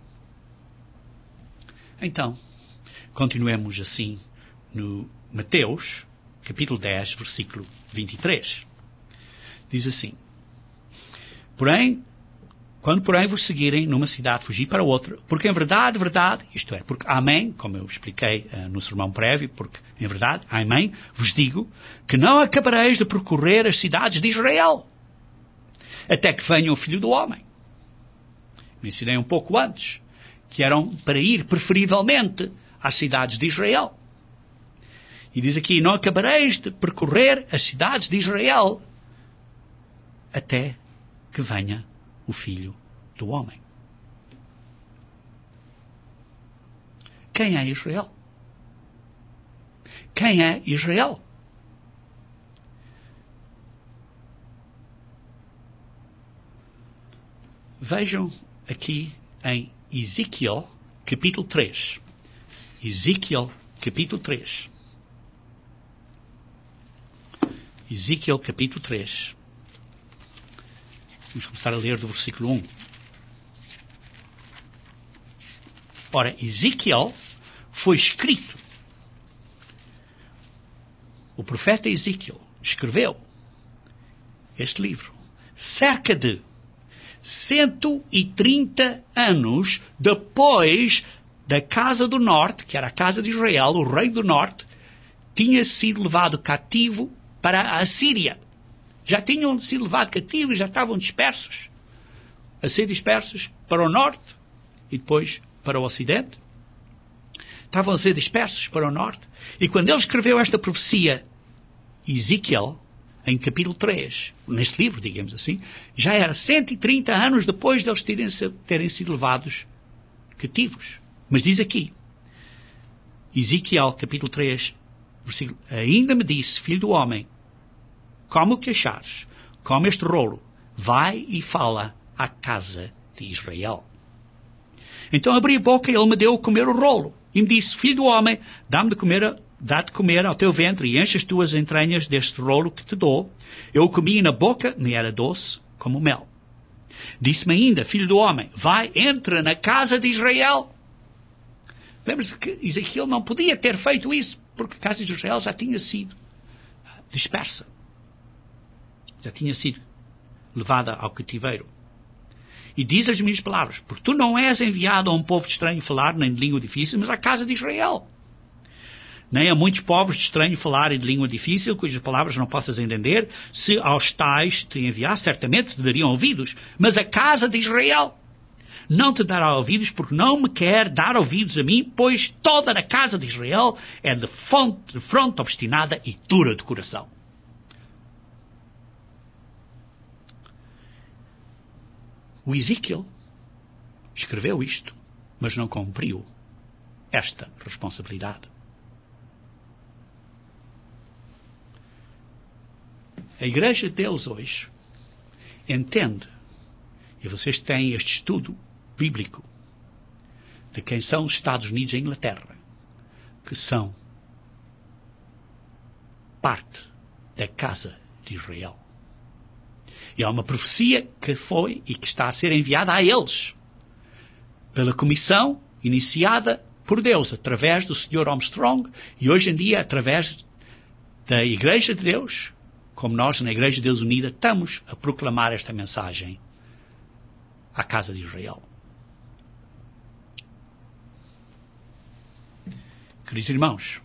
Então, continuemos assim no Mateus, capítulo dez, versículo vinte e três. Diz assim: Porém, quando porém vos seguirem numa cidade, fugir para outra, porque em verdade, verdade, isto é, porque amém, como eu expliquei uh, no sermão prévio, porque em verdade, amém, vos digo, que não acabareis de percorrer as cidades de Israel, até que venha o Filho do Homem. Mencionei um pouco antes, que eram para ir preferivelmente às cidades de Israel. E diz aqui, não acabareis de percorrer as cidades de Israel, até que venha o Filho do Homem. Quem é Israel? Quem é Israel? Vejam aqui em Ezequiel, capítulo três. Ezequiel, capítulo três. Ezequiel, capítulo três. Vamos começar a ler do versículo um. Ora, Ezequiel foi escrito. O profeta Ezequiel escreveu este livro cerca de cento e trinta anos depois da Casa do Norte, que era a Casa de Israel, o rei do Norte, tinha sido levado cativo para a Síria. Já tinham sido levados cativos, já estavam dispersos, a ser dispersos para o norte e depois para o ocidente. Estavam a ser dispersos para o norte. E quando ele escreveu esta profecia, Ezequiel, em capítulo três, neste livro, digamos assim, já era cento e trinta anos depois de eles terem, terem sido levados cativos. Mas diz aqui, Ezequiel, capítulo três, versículo, ainda me disse, filho do homem, como o que achares, como este rolo, vai e fala à casa de Israel. Então abri a boca e ele me deu a comer o rolo. E me disse, filho do homem, dá-me de comer, dá de comer ao teu ventre e enche as tuas entranhas deste rolo que te dou. Eu o comi e na boca me era doce como mel. Disse-me ainda, filho do homem, vai, entra na casa de Israel. Lembra-se que Ezequiel não podia ter feito isso, porque a casa de Israel já tinha sido dispersa. Já tinha sido levada ao cativeiro. E diz as minhas palavras, porque tu não és enviado a um povo de estranho falar, nem de língua difícil, mas à casa de Israel. Nem a muitos povos de estranho falar e de língua difícil, cujas palavras não possas entender, se aos tais te enviar, certamente te dariam ouvidos, mas a casa de Israel não te dará ouvidos, porque não me quer dar ouvidos a mim, pois toda a casa de Israel é de fronte, de fronte obstinada e dura de coração. O Ezequiel escreveu isto, mas não cumpriu esta responsabilidade. A Igreja de Deus hoje entende, e vocês têm este estudo bíblico de quem são os Estados Unidos e a Inglaterra, que são parte da casa de Israel. E há uma profecia que foi e que está a ser enviada a eles pela comissão iniciada por Deus através do senhor Armstrong e hoje em dia através da Igreja de Deus, como nós na Igreja de Deus Unida estamos a proclamar esta mensagem à casa de Israel. Queridos irmãos,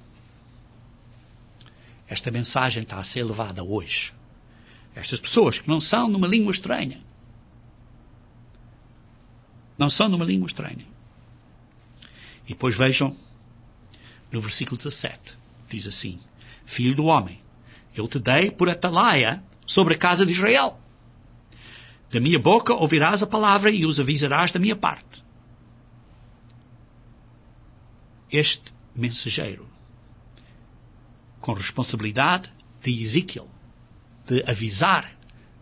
esta mensagem está a ser levada hoje. Estas pessoas que não são numa língua estranha. Não são numa língua estranha. E depois vejam no versículo dezassete. Diz assim, filho do homem, eu te dei por atalaia sobre a casa de Israel. Da minha boca ouvirás a palavra e os avisarás da minha parte. Este mensageiro, com responsabilidade de Ezequiel, de avisar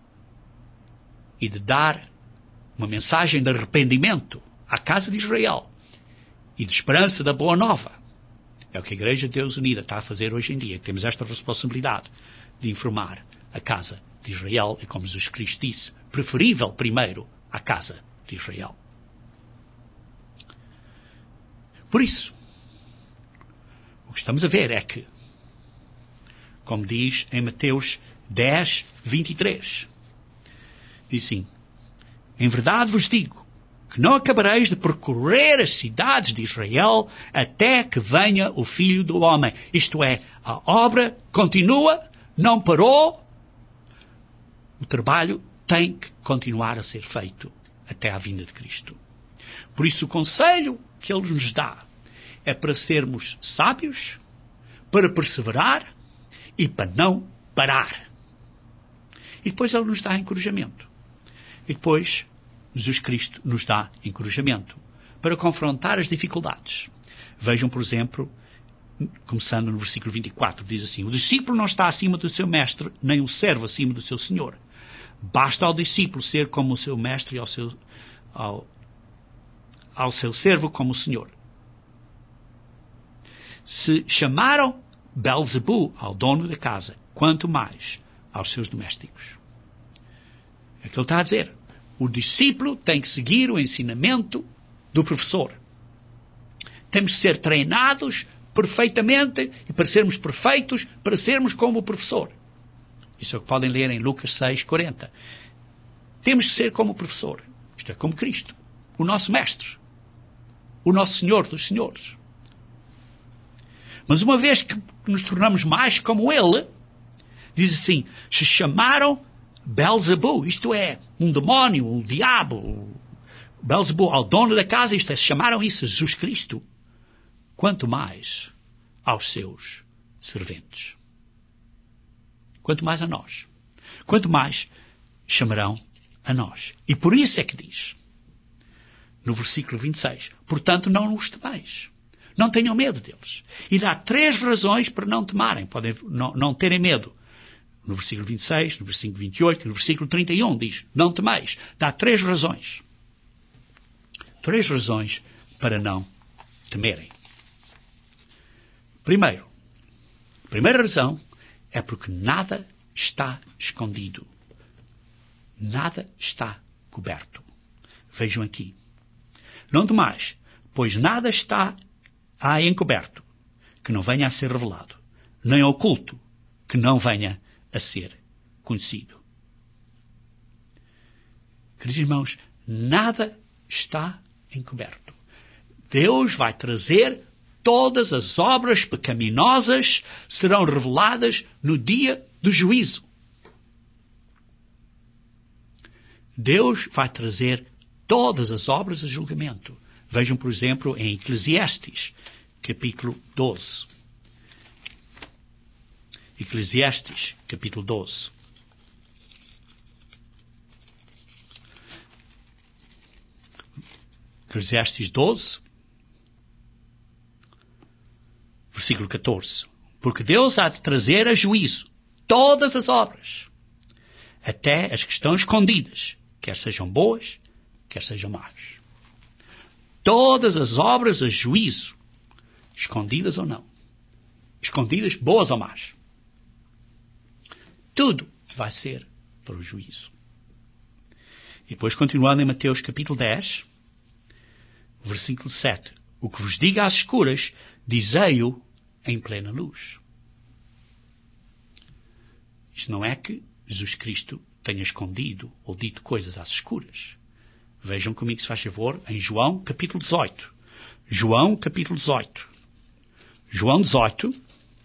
e de dar uma mensagem de arrependimento à casa de Israel e de esperança da boa nova. É o que a Igreja de Deus Unida está a fazer hoje em dia. Temos esta responsabilidade de informar a casa de Israel e, como Jesus Cristo disse, preferível primeiro à casa de Israel. Por isso, o que estamos a ver é que como diz em Mateus dez, vinte e três. Diz assim: em verdade vos digo que não acabareis de percorrer as cidades de Israel até que venha o Filho do Homem. Isto é, a obra continua, não parou. O trabalho tem que continuar a ser feito até à vinda de Cristo. Por isso o conselho que Ele nos dá é para sermos sábios, para perseverar e para não parar. E depois Ele nos dá encorajamento. E depois Jesus Cristo nos dá encorajamento para confrontar as dificuldades. Vejam, por exemplo, começando no versículo vinte e quatro, diz assim: o discípulo não está acima do seu mestre, nem o servo acima do seu senhor. Basta ao discípulo ser como o seu mestre e ao seu, ao, ao seu servo como o senhor. Se chamaram Belzebu ao dono da casa, quanto mais aos seus domésticos. É o que ele está a dizer. O discípulo tem que seguir o ensinamento do professor. Temos que ser treinados perfeitamente e para sermos perfeitos, para sermos como o professor. Isso é o que podem ler em Lucas seis, quarenta. Temos que ser como o professor. Isto é, como Cristo, o nosso mestre, o nosso Senhor dos Senhores. Mas uma vez que nos tornamos mais como Ele, diz assim: se chamaram Belzebu, isto é, um demónio, um diabo, Belzebu, ao dono da casa, isto é, se chamaram isso a Jesus Cristo, quanto mais aos seus serventes. Quanto mais a nós. Quanto mais chamarão a nós. E por isso é que diz, no versículo vinte e seis, portanto não os temeis. Não tenham medo deles. E dá três razões para não temarem, podem não, não terem medo. No versículo vinte e seis, no versículo vinte e oito, no versículo trinta e um diz, não temeis. Dá três razões. Três razões para não temerem. Primeiro, a primeira razão é porque nada está escondido. Nada está coberto. Vejam aqui. Não temais, pois nada está há encoberto, que não venha a ser revelado, nem oculto, que não venha a ser conhecido. Queridos irmãos, nada está encoberto. Deus vai trazer todas as obras pecaminosas, serão reveladas no dia do juízo. Deus vai trazer todas as obras a julgamento. Vejam, por exemplo, em Eclesiastes, capítulo doze. Eclesiastes, capítulo doze. Eclesiastes doze, versículo catorze. Porque Deus há de trazer a juízo todas as obras, até as que estão escondidas, quer sejam boas, quer sejam más. Todas as obras a juízo, escondidas ou não. Escondidas, boas ou más. Tudo vai ser para o juízo. E depois, continuando em Mateus capítulo dez, versículo sete. O que vos diga às escuras, dizei-o em plena luz. Isto não é que Jesus Cristo tenha escondido ou dito coisas às escuras. Vejam comigo, se faz favor, em João capítulo dezoito. João capítulo dezoito. João dezoito,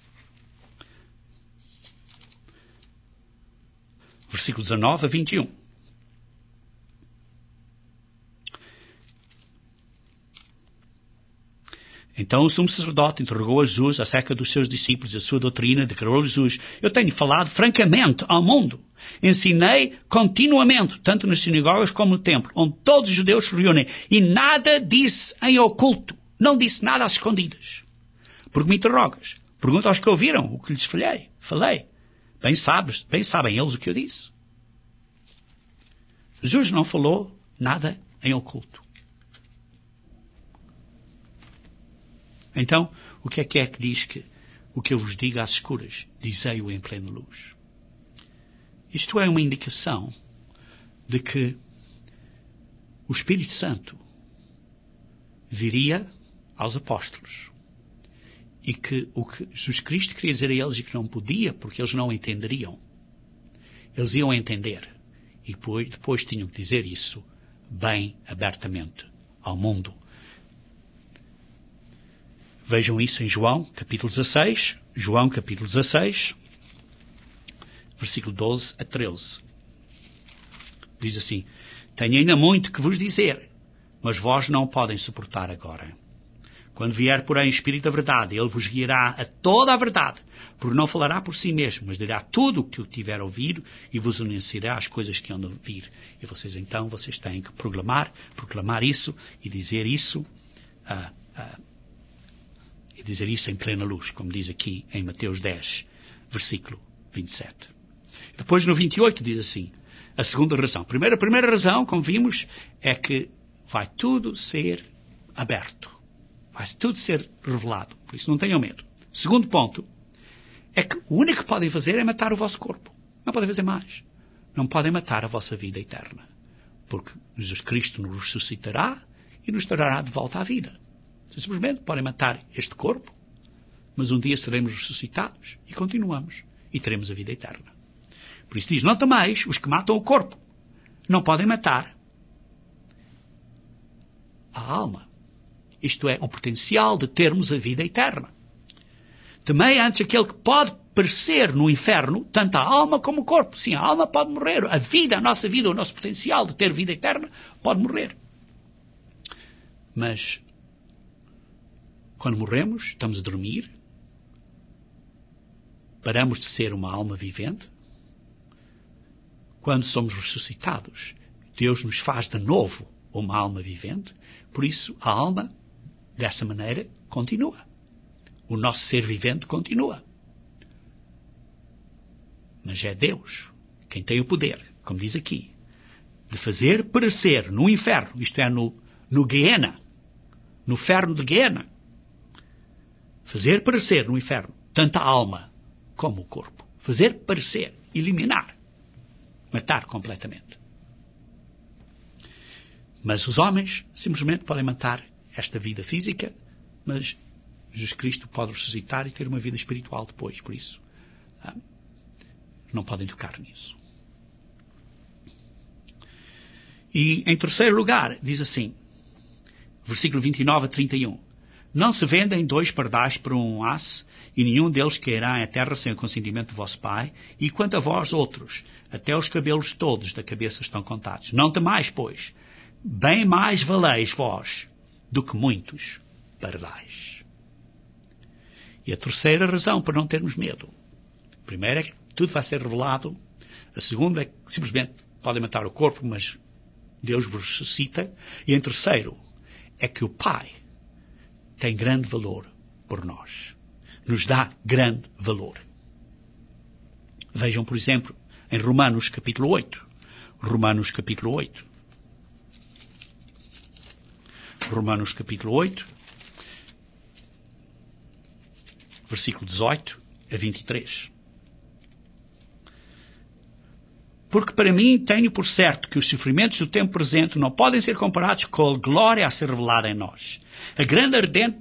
versículo dezanove a vinte e um. Então o sumo sacerdote interrogou a Jesus acerca dos seus discípulos e a sua doutrina. Declarou Jesus: eu tenho falado francamente ao mundo. Ensinei continuamente, tanto nas sinagogas como no templo, onde todos os judeus se reúnem. E nada disse em oculto. Não disse nada às escondidas. Porque me interrogas. Pergunta aos que ouviram o que lhes falei. Falei. Bem sabes, bem sabem eles o que eu disse. Jesus não falou nada em oculto. Então, o que é que é que diz que o que eu vos digo às escuras, dizei-o em plena luz? Isto é uma indicação de que o Espírito Santo viria aos apóstolos e que o que Jesus Cristo queria dizer a eles e que não podia, porque eles não entenderiam. Eles iam entender. E depois, depois tinham que dizer isso bem abertamente ao mundo. Vejam isso em João, capítulo dezasseis. João, capítulo dezasseis, versículo doze a treze. Diz assim: tenho ainda muito que vos dizer, mas vós não podem suportar agora. Quando vier, porém, o Espírito da verdade, ele vos guiará a toda a verdade, porque não falará por si mesmo, mas dirá tudo o que o tiver ouvido e vos anunciará as coisas que hão de vir. E vocês, então, vocês têm que proclamar, proclamar isso e dizer isso, uh, uh, e dizer isso em plena luz, como diz aqui em Mateus dez, versículo vinte e sete. Depois, no vinte e oito, diz assim, a segunda razão. Primeiro, a primeira razão, como vimos, é que vai tudo ser aberto. Vai tudo ser revelado. Por isso não tenham medo. Segundo ponto, é que o único que podem fazer é matar o vosso corpo. Não podem fazer mais. Não podem matar a vossa vida eterna. Porque Jesus Cristo nos ressuscitará e nos trará de volta à vida. Simplesmente podem matar este corpo, mas um dia seremos ressuscitados e continuamos. E teremos a vida eterna. Por isso diz, não temeis os que matam o corpo. Não podem matar a alma. Isto é, o potencial de termos a vida eterna. Temei antes aquele que pode perecer no inferno, tanto a alma como o corpo. Sim, a alma pode morrer. A vida, a nossa vida, o nosso potencial de ter vida eterna pode morrer. Mas, quando morremos, estamos a dormir, paramos de ser uma alma vivente. Quando somos ressuscitados, Deus nos faz de novo uma alma vivente. Por isso, a alma, dessa maneira, continua. O nosso ser vivente continua. Mas é Deus quem tem o poder, como diz aqui, de fazer perecer no inferno, isto é, no, no Gehenna, no inferno de Gehenna, fazer perecer no inferno tanto a alma como o corpo. Fazer perecer, eliminar, matar completamente. Mas os homens simplesmente podem matar esta vida física, mas Jesus Cristo pode ressuscitar e ter uma vida espiritual depois, por isso ah, não podem tocar nisso. E em terceiro lugar, diz assim, versículo vinte e nove a trinta e um, não se vendem dois pardais por um asse, e nenhum deles cairá em terra sem o consentimento do vosso Pai, e quanto a vós outros, até os cabelos todos da cabeça estão contados. Não temais, pois, bem mais valeis vós do que muitos pardais. E a terceira razão para não termos medo. A primeira é que tudo vai ser revelado. A segunda é que simplesmente podem matar o corpo, mas Deus vos ressuscita. E em terceiro é que o Pai tem grande valor por nós. Nos dá grande valor. Vejam, por exemplo, em Romanos capítulo oito. Romanos capítulo oito. Romanos capítulo oito, versículo dezoito a vinte e três. Porque para mim tenho por certo que os sofrimentos do tempo presente não podem ser comparados com a glória a ser revelada em nós. A grande ardente,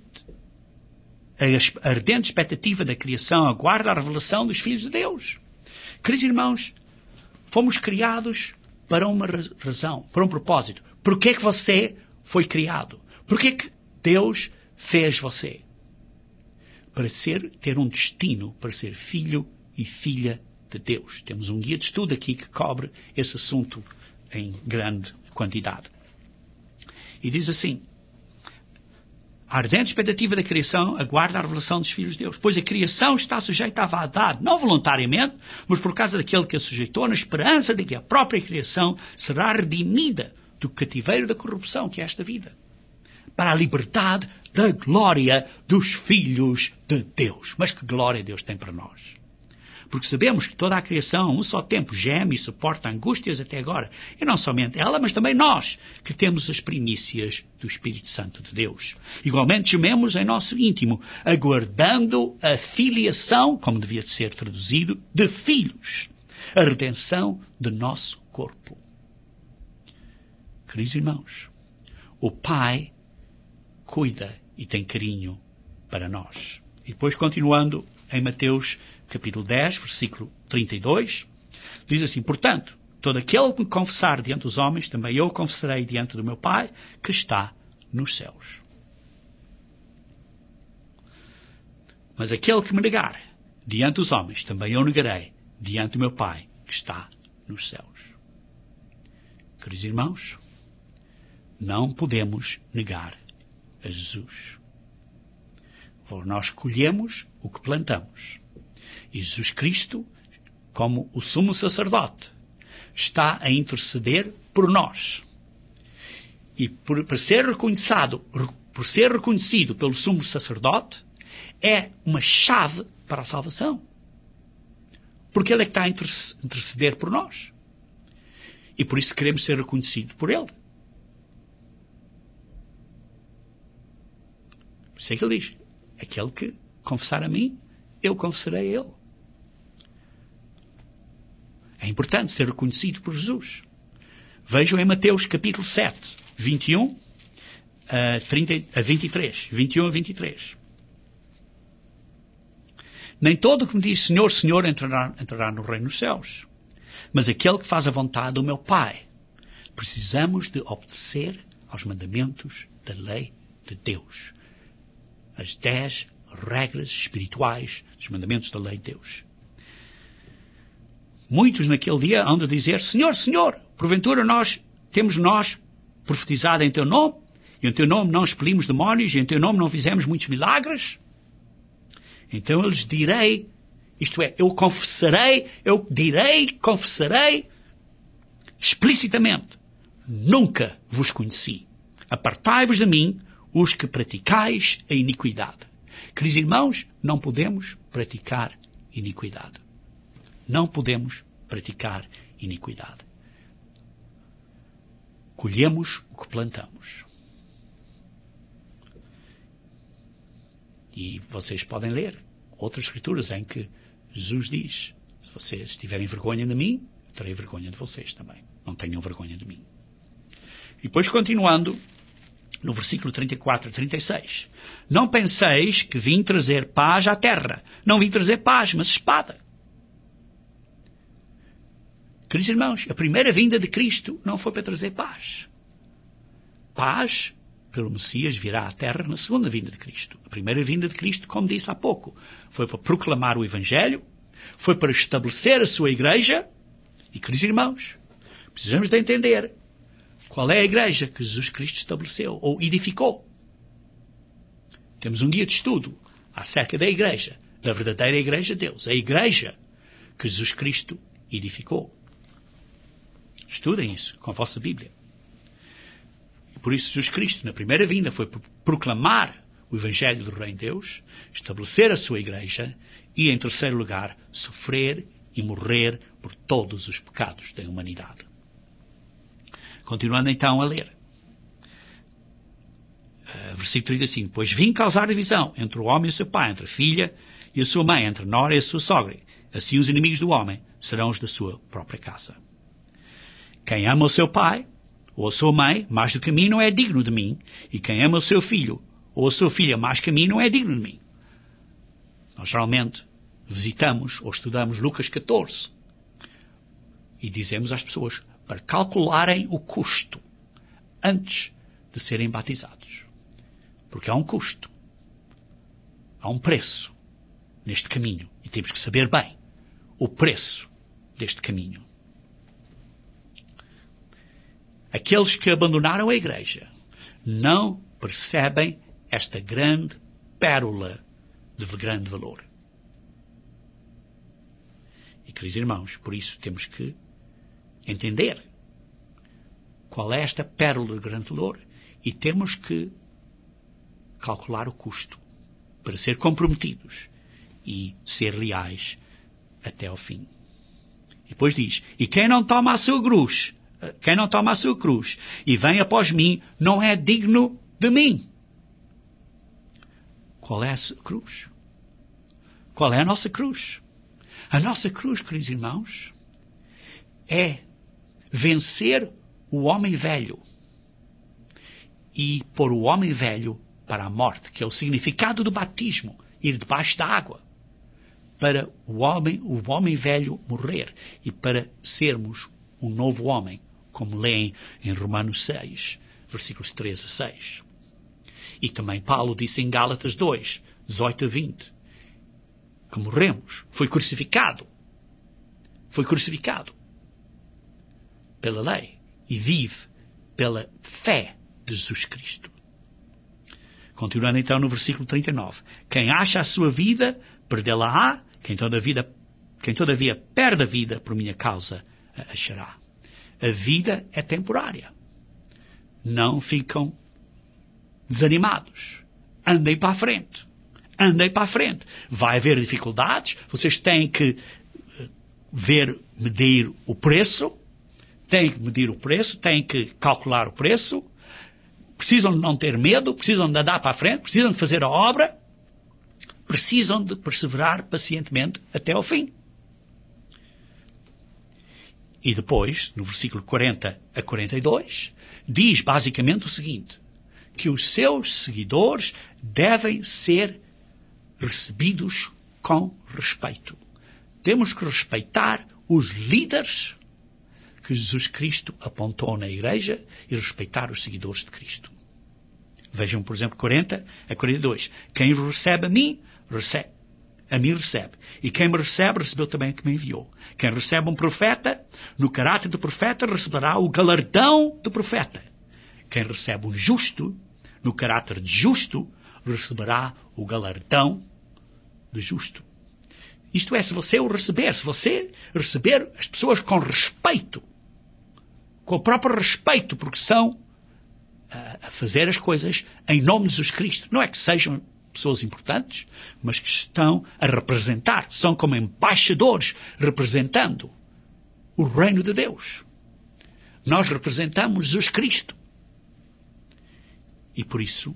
a ardente expectativa da criação aguarda a revelação dos filhos de Deus. Queridos irmãos, fomos criados para uma razão, para um propósito. Por que é que você foi criado? Por que é que Deus fez você? Para ser, ter um destino, para ser filho e filha de Deus. Temos um guia de estudo aqui que cobre esse assunto em grande quantidade. E diz assim, a ardente expectativa da criação aguarda a revelação dos filhos de Deus, pois a criação está sujeita à vaidade, não voluntariamente, mas por causa daquele que a sujeitou, na esperança de que a própria criação será redimida do cativeiro da corrupção, que é esta vida, para a liberdade da glória dos filhos de Deus. Mas que glória Deus tem para nós! Porque sabemos que toda a criação, a um só tempo, geme e suporta angústias até agora. E não somente ela, mas também nós, que temos as primícias do Espírito Santo de Deus. Igualmente gememos em nosso íntimo, aguardando a filiação, como devia ser traduzido, de filhos, a redenção de nosso corpo. Queridos irmãos, o Pai cuida e tem carinho para nós. E depois, continuando em Mateus capítulo dez, versículo trinta e dois, diz assim: portanto, todo aquele que me confessar diante dos homens, também eu confessarei diante do meu Pai, que está nos céus. Mas aquele que me negar diante dos homens, também eu negarei diante do meu Pai, que está nos céus. Queridos irmãos, não podemos negar a Jesus. Nós colhemos o que plantamos. E Jesus Cristo, como o sumo sacerdote, está a interceder por nós. E por, por ser reconhecido, por ser reconhecido pelo sumo sacerdote, é uma chave para a salvação. Porque ele é que está a interceder por nós. E por isso queremos ser reconhecidos por ele. Por isso é que ele diz: aquele que confessar a mim, eu confessarei a ele. É importante ser reconhecido por Jesus. Vejam em Mateus capítulo sete, vinte e um a, trinta, a vinte e três. vinte e um a vinte e três. Nem todo o que me diz Senhor, Senhor entrará, entrará no reino dos céus, mas aquele que faz a vontade do meu Pai. Precisamos de obedecer aos mandamentos da lei de Deus. As dez regras espirituais dos mandamentos da lei de Deus. Muitos naquele dia hão de dizer: Senhor, Senhor, porventura nós temos nós profetizado em teu nome, e em teu nome não expelimos demónios, e em teu nome não fizemos muitos milagres? Então eu lhes direi, isto é, eu confessarei, eu direi, confessarei explicitamente: nunca vos conheci. Apartai-vos de mim, os que praticais a iniquidade. Queridos irmãos, não podemos praticar iniquidade. Não podemos praticar iniquidade. Colhemos o que plantamos. E vocês podem ler outras escrituras em que Jesus diz: se vocês tiverem vergonha de mim, eu terei vergonha de vocês também. Não tenham vergonha de mim. E depois, continuando, no versículo trinta e quatro a trinta e seis. Não penseis que vim trazer paz à terra. Não vim trazer paz, mas espada. Queridos irmãos, a primeira vinda de Cristo não foi para trazer paz. Paz, pelo Messias, virá à terra na segunda vinda de Cristo. A primeira vinda de Cristo, como disse há pouco, foi para proclamar o Evangelho, foi para estabelecer a sua igreja. E, queridos irmãos, precisamos de entender qual é a igreja que Jesus Cristo estabeleceu ou edificou. Temos um guia de estudo acerca da igreja, da verdadeira igreja de Deus, a igreja que Jesus Cristo edificou. Estudem isso com a vossa Bíblia. E por isso Jesus Cristo, na primeira vinda, foi proclamar o Evangelho do Reino de Deus, estabelecer a sua igreja e, em terceiro lugar, sofrer e morrer por todos os pecados da humanidade. Continuando então a ler. Uh, versículo trinta e cinco. Pois vim causar divisão entre o homem e o seu pai, entre a filha e a sua mãe, entre a nora e a sua sogra. Assim os inimigos do homem serão os da sua própria casa. Quem ama o seu pai ou a sua mãe mais do que a mim não é digno de mim. E quem ama o seu filho ou a sua filha mais que a mim não é digno de mim. Nós geralmente visitamos ou estudamos Lucas catorze e dizemos às pessoas para calcularem o custo antes de serem batizados. Porque há um custo. Há um preço neste caminho. E temos que saber bem o preço deste caminho. Aqueles que abandonaram a igreja não percebem esta grande pérola de grande valor. E, queridos irmãos, por isso temos que entender qual é esta pérola de grande valor e temos que calcular o custo para ser comprometidos e ser leais até ao fim. E depois diz: e quem não toma a sua cruz, quem não toma a sua cruz e vem após mim, não é digno de mim. Qual é a sua cruz? Qual é a nossa cruz? A nossa cruz, queridos irmãos, é vencer o homem velho e pôr o homem velho para a morte, que é o significado do batismo ir debaixo da água, para o homem, o homem velho morrer e para sermos um novo homem, como leem em Romanos seis, versículos três a seis. E também Paulo disse em Gálatas dois, dezoito a vinte, que morremos, foi crucificado, foi crucificado pela lei e vive pela fé de Jesus Cristo. Continuando então no versículo trinta e nove. Quem acha a sua vida, perdê-la-á. Quem todavia, quem todavia perde a vida por minha causa, a achará. A vida é temporária. Não ficam desanimados. Andem para a frente. Andem para a frente. Vai haver dificuldades. Vocês têm que ver, medir o preço. Têm que medir o preço. Têm que calcular o preço. Precisam de não ter medo. Precisam de andar para a frente. Precisam de fazer a obra. Precisam de perseverar pacientemente até ao fim. E depois, no versículo quarenta a quarenta e dois, diz basicamente o seguinte, que os seus seguidores devem ser recebidos com respeito. Temos que respeitar os líderes que Jesus Cristo apontou na igreja e respeitar os seguidores de Cristo. Vejam, por exemplo, quarenta a quarenta e dois. Quem recebe a mim, recebe. A mim recebe. E quem me recebe, recebeu também a que me enviou. Quem recebe um profeta, no caráter de profeta, receberá o galardão do profeta. Quem recebe um justo, no caráter de justo, receberá o galardão de justo. Isto é, se você o receber, se você receber as pessoas com respeito, com o próprio respeito, porque são a fazer as coisas em nome de Jesus Cristo. Não é que sejam pessoas importantes, mas que estão a representar, são como embaixadores representando o reino de Deus. Nós representamos Jesus Cristo. E por isso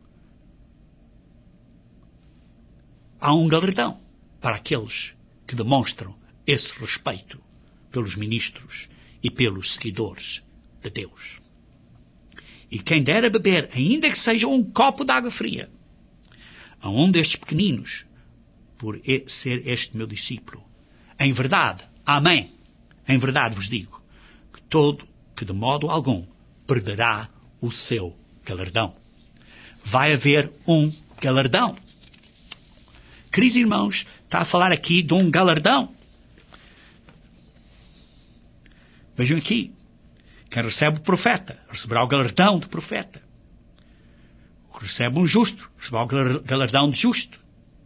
há um galardão para aqueles que demonstram esse respeito pelos ministros e pelos seguidores de Deus. E quem der a beber, ainda que seja um copo de água fria, a um destes pequeninos, por ser este meu discípulo, em verdade, amém, em verdade vos digo, que todo, que de modo algum, perderá o seu galardão. Vai haver um galardão. Queridos irmãos, está a falar aqui de um galardão. Vejam aqui. Quem recebe o profeta, receberá o galardão do profeta. O que recebe um justo, receberá o galardão de justo.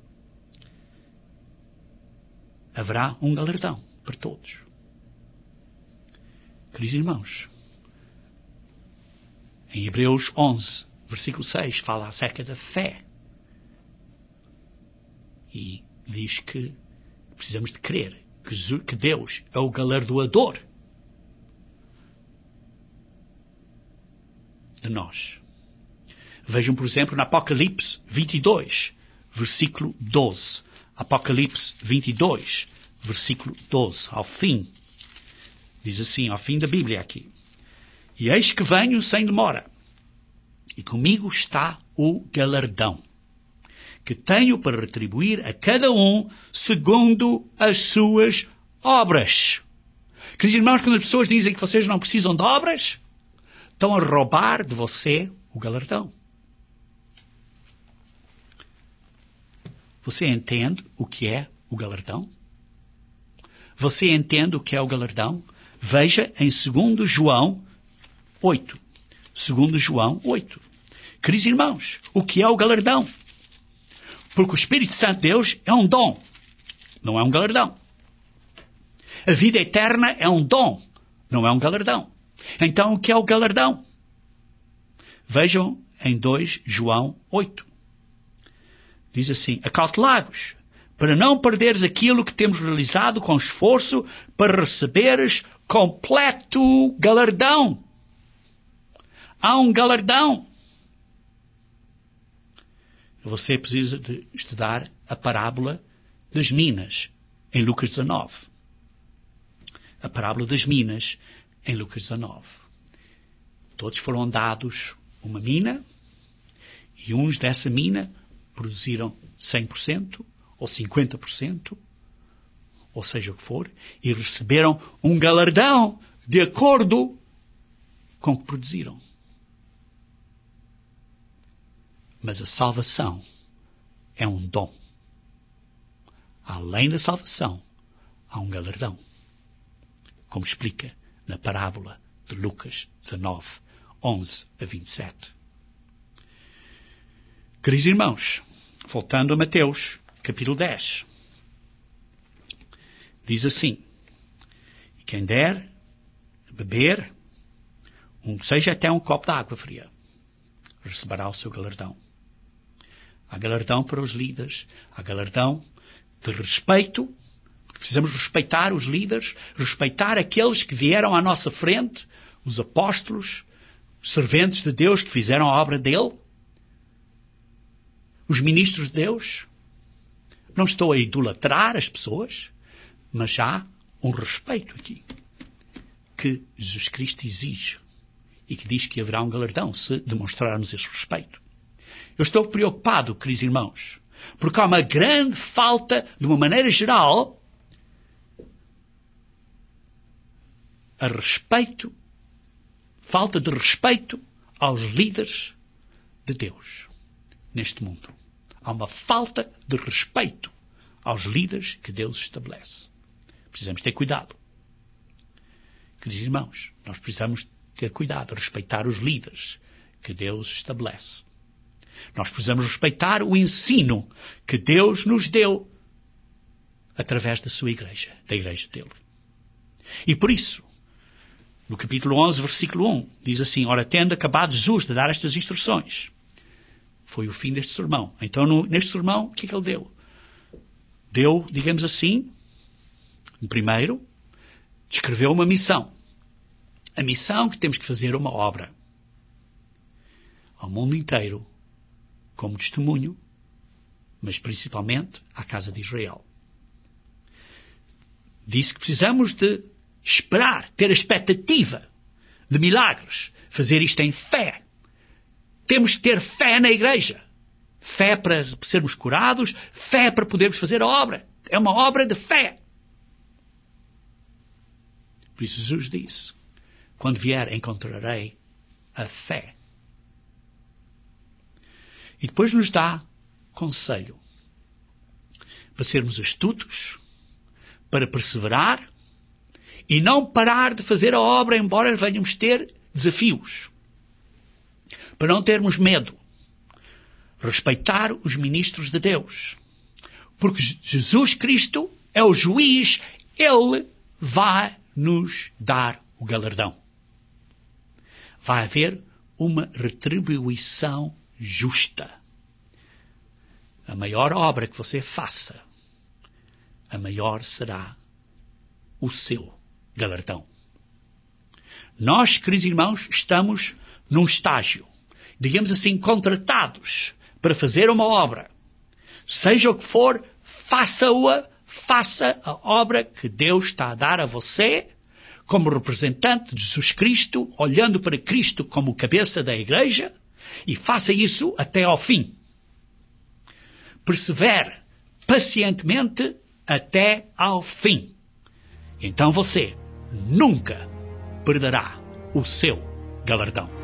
Haverá um galardão para todos. Queridos irmãos, em Hebreus onze, versículo seis, fala acerca da fé. E diz que precisamos de crer que Deus é o galardoador de nós. Vejam, por exemplo, no Apocalipse vinte e dois, versículo doze. Apocalipse vinte e dois, versículo doze, ao fim. Diz assim, ao fim da Bíblia aqui. E eis que venho sem demora, e comigo está o galardão, que tenho para retribuir a cada um segundo as suas obras. Queridos irmãos, quando as pessoas dizem que vocês não precisam de obras, estão a roubar de você o galardão. Você entende o que é o galardão? Você entende o que é o galardão? Veja em dois João oito. dois João oito. Queridos irmãos, o que é o galardão? Porque o Espírito Santo de Deus é um dom, não é um galardão. A vida eterna é um dom, não é um galardão. Então, o que é o galardão? Vejam em dois João oito. Diz assim, acautelai-vos, para não perderes aquilo que temos realizado com esforço, para receberes completo galardão. Há um galardão. Você precisa de estudar a parábola das minas, em Lucas dezanove. A parábola das minas, em Lucas dezanove. Todos foram dados uma mina, e uns dessa mina produziram cem por cento ou cinquenta por cento, ou seja o que for, e receberam um galardão de acordo com o que produziram. Mas a salvação é um dom. Além da salvação, há um galardão. Como explica na parábola de Lucas dezanove, onze a vinte e sete. Queridos irmãos, voltando a Mateus, capítulo dez. Diz assim: e quem der beber, um, seja até um copo de água fria, receberá o seu galardão. Há galardão para os líderes, há galardão de respeito, porque precisamos respeitar os líderes, respeitar aqueles que vieram à nossa frente, os apóstolos, os serventes de Deus que fizeram a obra dele, os ministros de Deus. Não estou a idolatrar as pessoas, mas há um respeito aqui que Jesus Cristo exige e que diz que haverá um galardão se demonstrarmos esse respeito. Eu estou preocupado, queridos irmãos, porque há uma grande falta, de uma maneira geral, a respeito, falta de respeito aos líderes de Deus neste mundo. Há uma falta de respeito aos líderes que Deus estabelece. Precisamos ter cuidado. Queridos irmãos, nós precisamos ter cuidado, respeitar os líderes que Deus estabelece. Nós precisamos respeitar o ensino que Deus nos deu através da sua igreja, da igreja dele. E por isso, no capítulo onze, versículo um, diz assim: ora, tendo acabado Jesus de dar estas instruções, foi o fim deste sermão. Então, no, neste sermão, o que é que ele deu? Deu, digamos assim, primeiro, descreveu uma missão. A missão que temos que fazer uma obra ao mundo inteiro, como testemunho, mas principalmente à casa de Israel. Disse que precisamos de esperar, ter a expectativa de milagres, fazer isto em fé. Temos que ter fé na igreja. Fé para sermos curados, fé para podermos fazer a obra. É uma obra de fé. Por isso Jesus disse: quando vier, encontrarei a fé. E depois nos dá conselho para sermos astutos, para perseverar e não parar de fazer a obra, embora venhamos ter desafios. Para não termos medo. Respeitar os ministros de Deus. Porque Jesus Cristo é o juiz, Ele vai nos dar o galardão. Vai haver uma retribuição justa. A maior obra que você faça, a maior será o seu galardão. Nós, queridos irmãos, estamos num estágio, digamos assim, contratados para fazer uma obra. Seja o que for, faça-a, faça a obra que Deus está a dar a você, como representante de Jesus Cristo, olhando para Cristo como cabeça da igreja, e faça isso até ao fim. Persevere pacientemente até ao fim. Então você nunca perderá o seu galardão.